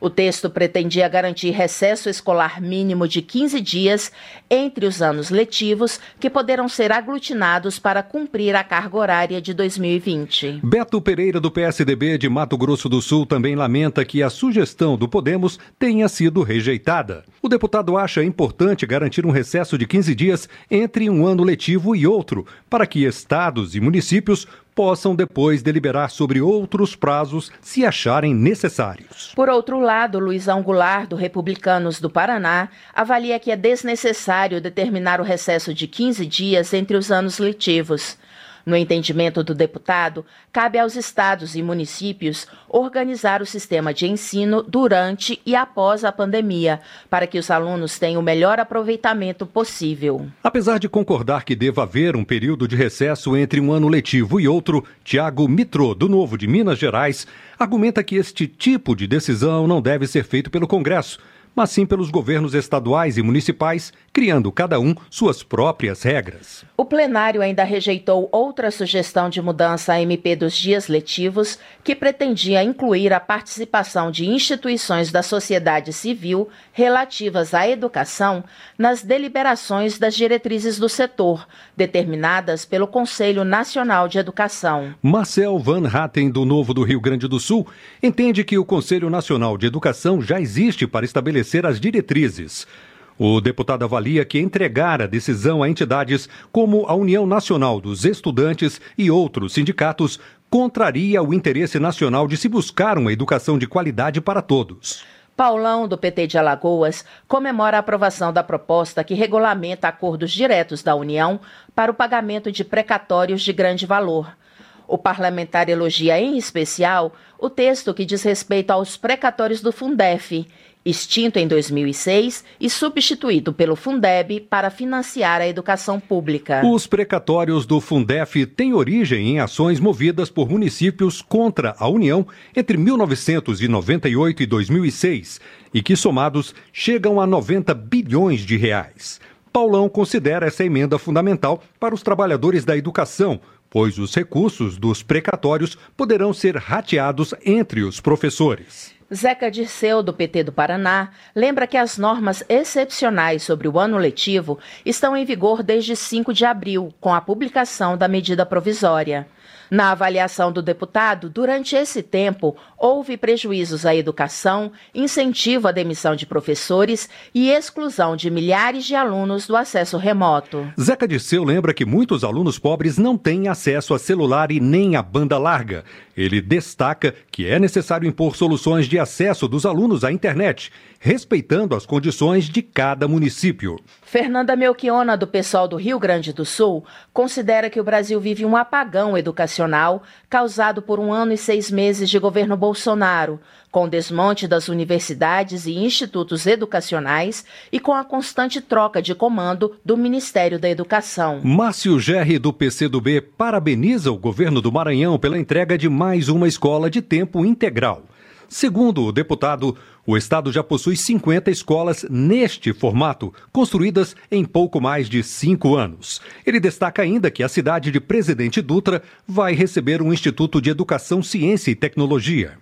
Speaker 11: O texto pretendia garantir recesso escolar mínimo de quinze dias entre os anos letivos, que poderão ser aglutinados para cumprir a carga horária de dois mil e vinte.
Speaker 3: Beto Pereira, do P S D B de Mato Grosso do Sul, também lamenta que a sugestão do Podemos tenha sido rejeitada. O deputado acha importante garantir um recesso de quinze dias entre um ano letivo e outro, para que estados e municípios possam depois deliberar sobre outros prazos se acharem necessários.
Speaker 11: Por outro lado, Luizão Goulart, do Republicanos do Paraná, avalia que é desnecessário determinar o recesso de quinze dias entre os anos letivos. No entendimento do deputado, cabe aos estados e municípios organizar o sistema de ensino durante e após a pandemia, para que os alunos tenham o melhor aproveitamento possível.
Speaker 3: Apesar de concordar que deva haver um período de recesso entre um ano letivo e outro, Tiago Mitrô, do Novo de Minas Gerais, argumenta que este tipo de decisão não deve ser feito pelo Congresso, mas sim pelos governos estaduais e municipais, criando cada um suas próprias regras.
Speaker 11: O plenário ainda rejeitou outra sugestão de mudança à M P dos dias letivos, que pretendia incluir a participação de instituições da sociedade civil relativas à educação nas deliberações das diretrizes do setor, determinadas pelo Conselho Nacional de Educação.
Speaker 3: Marcel Van Hatten, do Novo do Rio Grande do Sul, entende que o Conselho Nacional de Educação já existe para estabelecer as diretrizes. O deputado avalia que entregar a decisão a entidades como a União Nacional dos Estudantes e outros sindicatos contraria o interesse nacional de se buscar uma educação de qualidade para todos.
Speaker 11: Paulão, do P T de Alagoas, comemora a aprovação da proposta que regulamenta acordos diretos da União para o pagamento de precatórios de grande valor. O parlamentar elogia em especial o texto que diz respeito aos precatórios do Fundef, extinto em dois mil e seis e substituído pelo Fundeb para financiar a educação pública.
Speaker 3: Os precatórios do Fundef têm origem em ações movidas por municípios contra a União entre mil novecentos e noventa e oito e dois mil e seis e que, somados, chegam a noventa bilhões de reais. Paulão considera essa emenda fundamental para os trabalhadores da educação, pois os recursos dos precatórios poderão ser rateados entre os professores.
Speaker 11: Zeca Dirceu, do P T do Paraná, lembra que as normas excepcionais sobre o ano letivo estão em vigor desde cinco de abril, com a publicação da medida provisória. Na avaliação do deputado, durante esse tempo, houve prejuízos à educação, incentivo à demissão de professores e exclusão de milhares de alunos do acesso remoto.
Speaker 3: Zeca Dirceu lembra que muitos alunos pobres não têm acesso a celular e nem a banda larga. Ele destaca que é necessário impor soluções de acesso dos alunos à internet, respeitando as condições de cada município.
Speaker 11: Fernanda Melchiona, do PSOL do Rio Grande do Sul, considera que o Brasil vive um apagão educacional causado por um ano e seis meses de governo Bolsonaro, com o desmonte das universidades e institutos educacionais e com a constante troca de comando do Ministério da Educação.
Speaker 3: Márcio Gerri, do P C do B, parabeniza o governo do Maranhão pela entrega de mais uma escola de tempo integral. Segundo o deputado, o estado já possui cinquenta escolas neste formato, construídas em pouco mais de cinco anos. Ele destaca ainda que a cidade de Presidente Dutra vai receber um Instituto de Educação, Ciência e Tecnologia.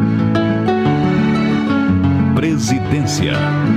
Speaker 4: Presidência.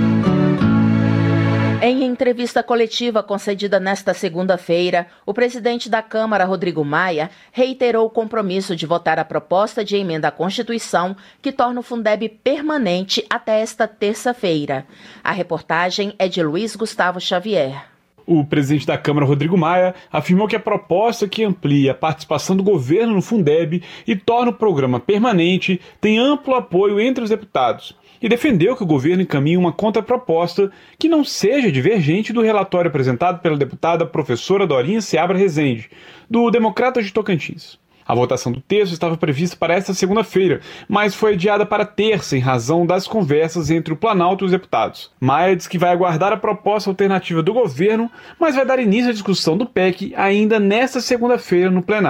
Speaker 11: Em entrevista coletiva concedida nesta segunda-feira, o presidente da Câmara, Rodrigo Maia, reiterou o compromisso de votar a proposta de emenda à Constituição que torna o Fundeb permanente até esta terça-feira. A reportagem é de Luiz Gustavo Xavier.
Speaker 6: O presidente da Câmara, Rodrigo Maia, afirmou que a proposta que amplia a participação do governo no Fundeb e torna o programa permanente tem amplo apoio entre os deputados e defendeu que o governo encaminhe uma contraproposta que não seja divergente do relatório apresentado pela deputada professora Dorinha Seabra Rezende, do Democratas de Tocantins. A votação do texto estava prevista para esta segunda-feira, mas foi adiada para terça em razão das conversas entre o Planalto e os deputados. Maia diz que vai aguardar a proposta alternativa do governo, mas vai dar início à discussão do P E C ainda nesta segunda-feira no plenário.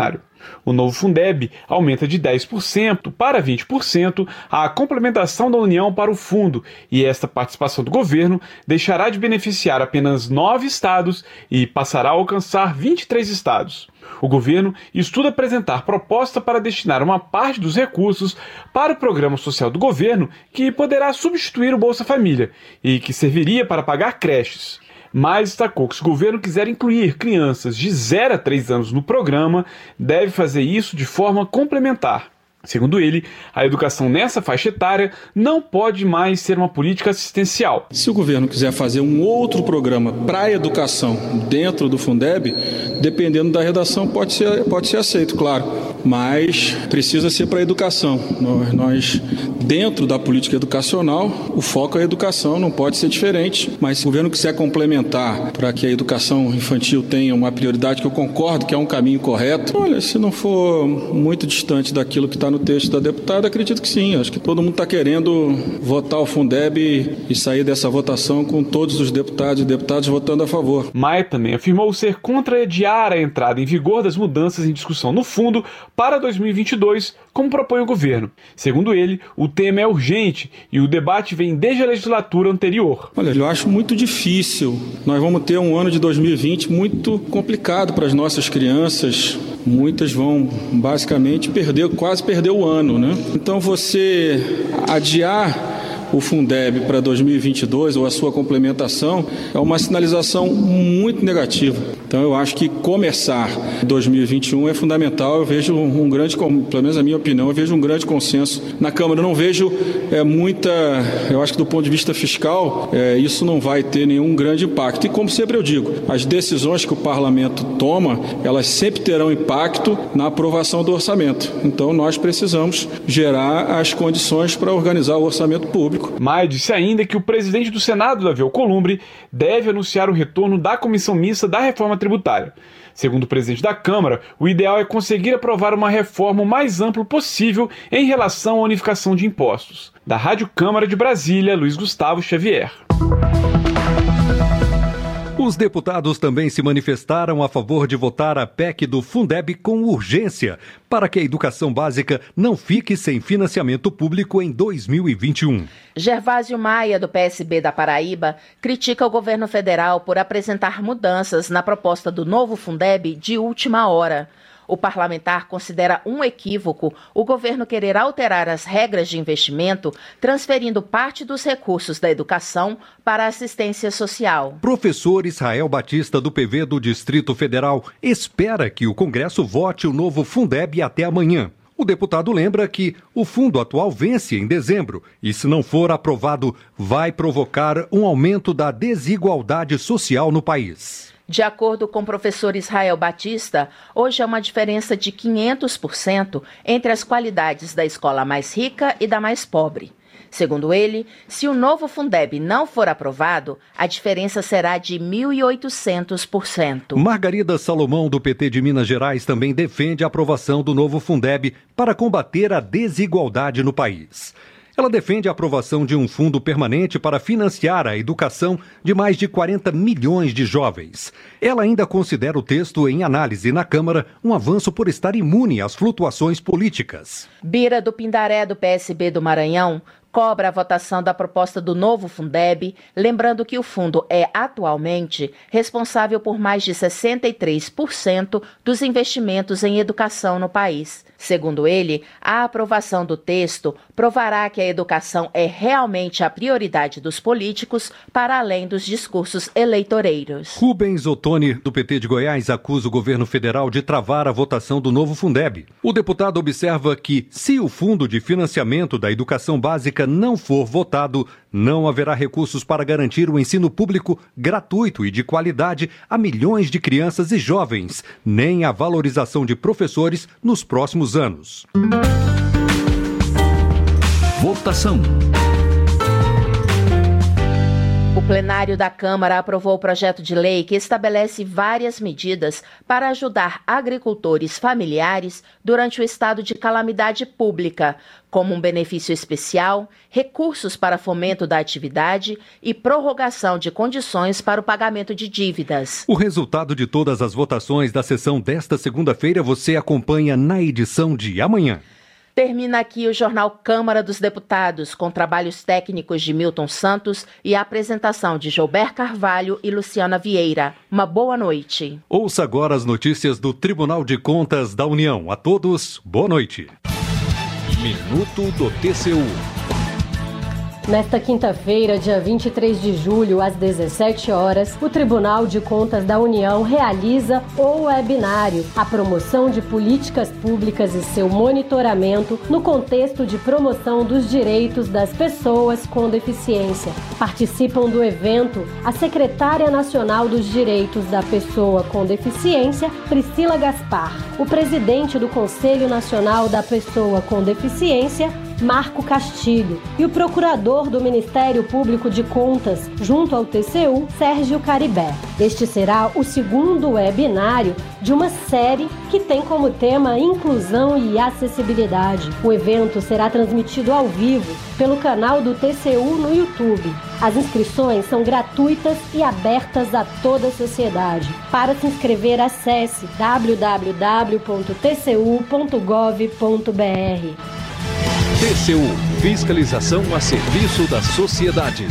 Speaker 6: O novo Fundeb aumenta de dez por cento para vinte por cento a complementação da União para o fundo, e esta participação do governo deixará de beneficiar apenas nove estados e passará a alcançar vinte e três estados. O governo estuda apresentar proposta para destinar uma parte dos recursos para o programa social do governo, que poderá substituir o Bolsa Família e que serviria para pagar creches. Mas destacou que se o governo quiser incluir crianças de zero a três anos no programa, deve fazer isso de forma complementar. Segundo ele, a educação nessa faixa etária não pode mais ser uma política assistencial.
Speaker 8: Se o governo quiser fazer um outro programa para a educação dentro do Fundeb, dependendo da redação, pode ser, pode ser aceito, claro, mas precisa ser para a educação. Nós, nós, dentro da política educacional, o foco é a educação, não pode ser diferente, mas se o governo quiser complementar para que a educação infantil tenha uma prioridade, que eu concordo que é um caminho correto, olha, se não for muito distante daquilo que está no texto da deputada, acredito que sim. Acho que todo mundo está querendo votar o Fundeb e sair dessa votação com todos os deputados e deputadas votando a favor.
Speaker 6: Maia também afirmou ser contra adiar a entrada em vigor das mudanças em discussão no fundo para dois mil e vinte e dois, como propõe o governo. Segundo ele, o tema é urgente e o debate vem desde a legislatura anterior.
Speaker 8: Olha, eu acho muito difícil. Nós vamos ter um ano de dois mil e vinte muito complicado para as nossas crianças. Muitas vão basicamente perder, quase perder o ano, né? Então você adiar o Fundeb para dois mil e vinte e dois ou a sua complementação é uma sinalização muito negativa. Então eu acho que começar dois mil e vinte e um é fundamental. Eu vejo um grande, pelo menos a minha opinião, eu vejo um grande consenso na Câmara. Eu não vejo é, muita, eu acho que do ponto de vista fiscal, é, isso não vai ter nenhum grande impacto. E como sempre eu digo, as decisões que o Parlamento toma, elas sempre terão impacto na aprovação do orçamento. Então nós precisamos gerar as condições para organizar o orçamento público.
Speaker 6: Maia disse ainda que o presidente do Senado, Davi Alcolumbre, deve anunciar o retorno da comissão mista da reforma tributária. Segundo o presidente da Câmara, o ideal é conseguir aprovar uma reforma o mais ampla possível em relação à unificação de impostos. Da Rádio Câmara de Brasília, Luiz Gustavo Xavier.
Speaker 3: Os deputados também se manifestaram a favor de votar a P E C do Fundeb com urgência, para que a educação básica não fique sem financiamento público em dois mil e vinte e um.
Speaker 11: Gervásio Maia, do P S B da Paraíba, critica o governo federal por apresentar mudanças na proposta do novo Fundeb de última hora. O parlamentar considera um equívoco o governo querer alterar as regras de investimento, transferindo parte dos recursos da educação para a assistência social.
Speaker 3: Professor Israel Batista, do P V do Distrito Federal, espera que o Congresso vote o novo Fundeb até amanhã. O deputado lembra que o fundo atual vence em dezembro e, se não for aprovado, vai provocar um aumento da desigualdade social no país.
Speaker 11: De acordo com o professor Israel Batista, hoje há uma diferença de quinhentos por cento entre as qualidades da escola mais rica e da mais pobre. Segundo ele, se o novo Fundeb não for aprovado, a diferença será de mil e oitocentos por cento.
Speaker 3: Margarida Salomão, do P T de Minas Gerais, também defende a aprovação do novo Fundeb para combater a desigualdade no país. Ela defende a aprovação de um fundo permanente para financiar a educação de mais de quarenta milhões de jovens. Ela ainda considera o texto em análise na Câmara um avanço por estar imune às flutuações políticas.
Speaker 11: Bira do Pindaré, do P S B do Maranhão, cobra a votação da proposta do novo Fundeb, lembrando que o fundo é, atualmente, responsável por mais de sessenta e três por cento dos investimentos em educação no país. Segundo ele, a aprovação do texto provará que a educação é realmente a prioridade dos políticos, para além dos discursos eleitoreiros.
Speaker 3: Rubens Ottoni, do P T de Goiás, acusa o governo federal de travar a votação do novo Fundeb. O deputado observa que, se o fundo de financiamento da educação básica não for votado, não haverá recursos para garantir o ensino público gratuito e de qualidade a milhões de crianças e jovens, nem a valorização de professores nos próximos anos.
Speaker 4: Votação.
Speaker 11: O O plenário da Câmara aprovou o projeto de lei que estabelece várias medidas para ajudar agricultores familiares durante o estado de calamidade pública, como um benefício especial, recursos para fomento da atividade e prorrogação de condições para o pagamento de dívidas.
Speaker 3: O resultado de todas as votações da sessão desta segunda-feira você acompanha na edição de amanhã.
Speaker 11: Termina aqui o Jornal Câmara dos Deputados, com trabalhos técnicos de Milton Santos e a apresentação de Gilber Carvalho e Luciana Vieira. Uma boa noite.
Speaker 3: Ouça agora as notícias do Tribunal de Contas da União. A todos, boa noite.
Speaker 4: Minuto do T C U.
Speaker 9: Nesta quinta-feira, dia vinte e três de julho, às dezessete horas, o Tribunal de Contas da União realiza o webinário A Promoção de Políticas Públicas e seu Monitoramento no contexto de promoção dos direitos das pessoas com deficiência. Participam do evento a Secretária Nacional dos Direitos da Pessoa com Deficiência, Priscila Gaspar, o presidente do Conselho Nacional da Pessoa com Deficiência, Marco Castilho, e o procurador do Ministério Público de Contas, junto ao T C U, Sérgio Caribé. Este será o segundo webinário de uma série que tem como tema inclusão e acessibilidade. O evento será transmitido ao vivo pelo canal do T C U no YouTube. As inscrições são gratuitas e abertas a toda a sociedade. Para se inscrever, acesse w w w ponto t c u ponto gov ponto b r.
Speaker 4: T C U, fiscalização a serviço da sociedade.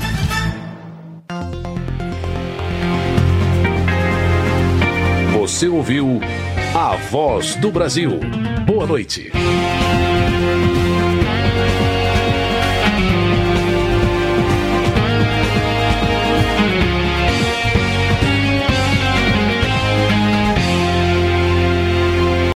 Speaker 4: Você ouviu A Voz do Brasil. Boa noite.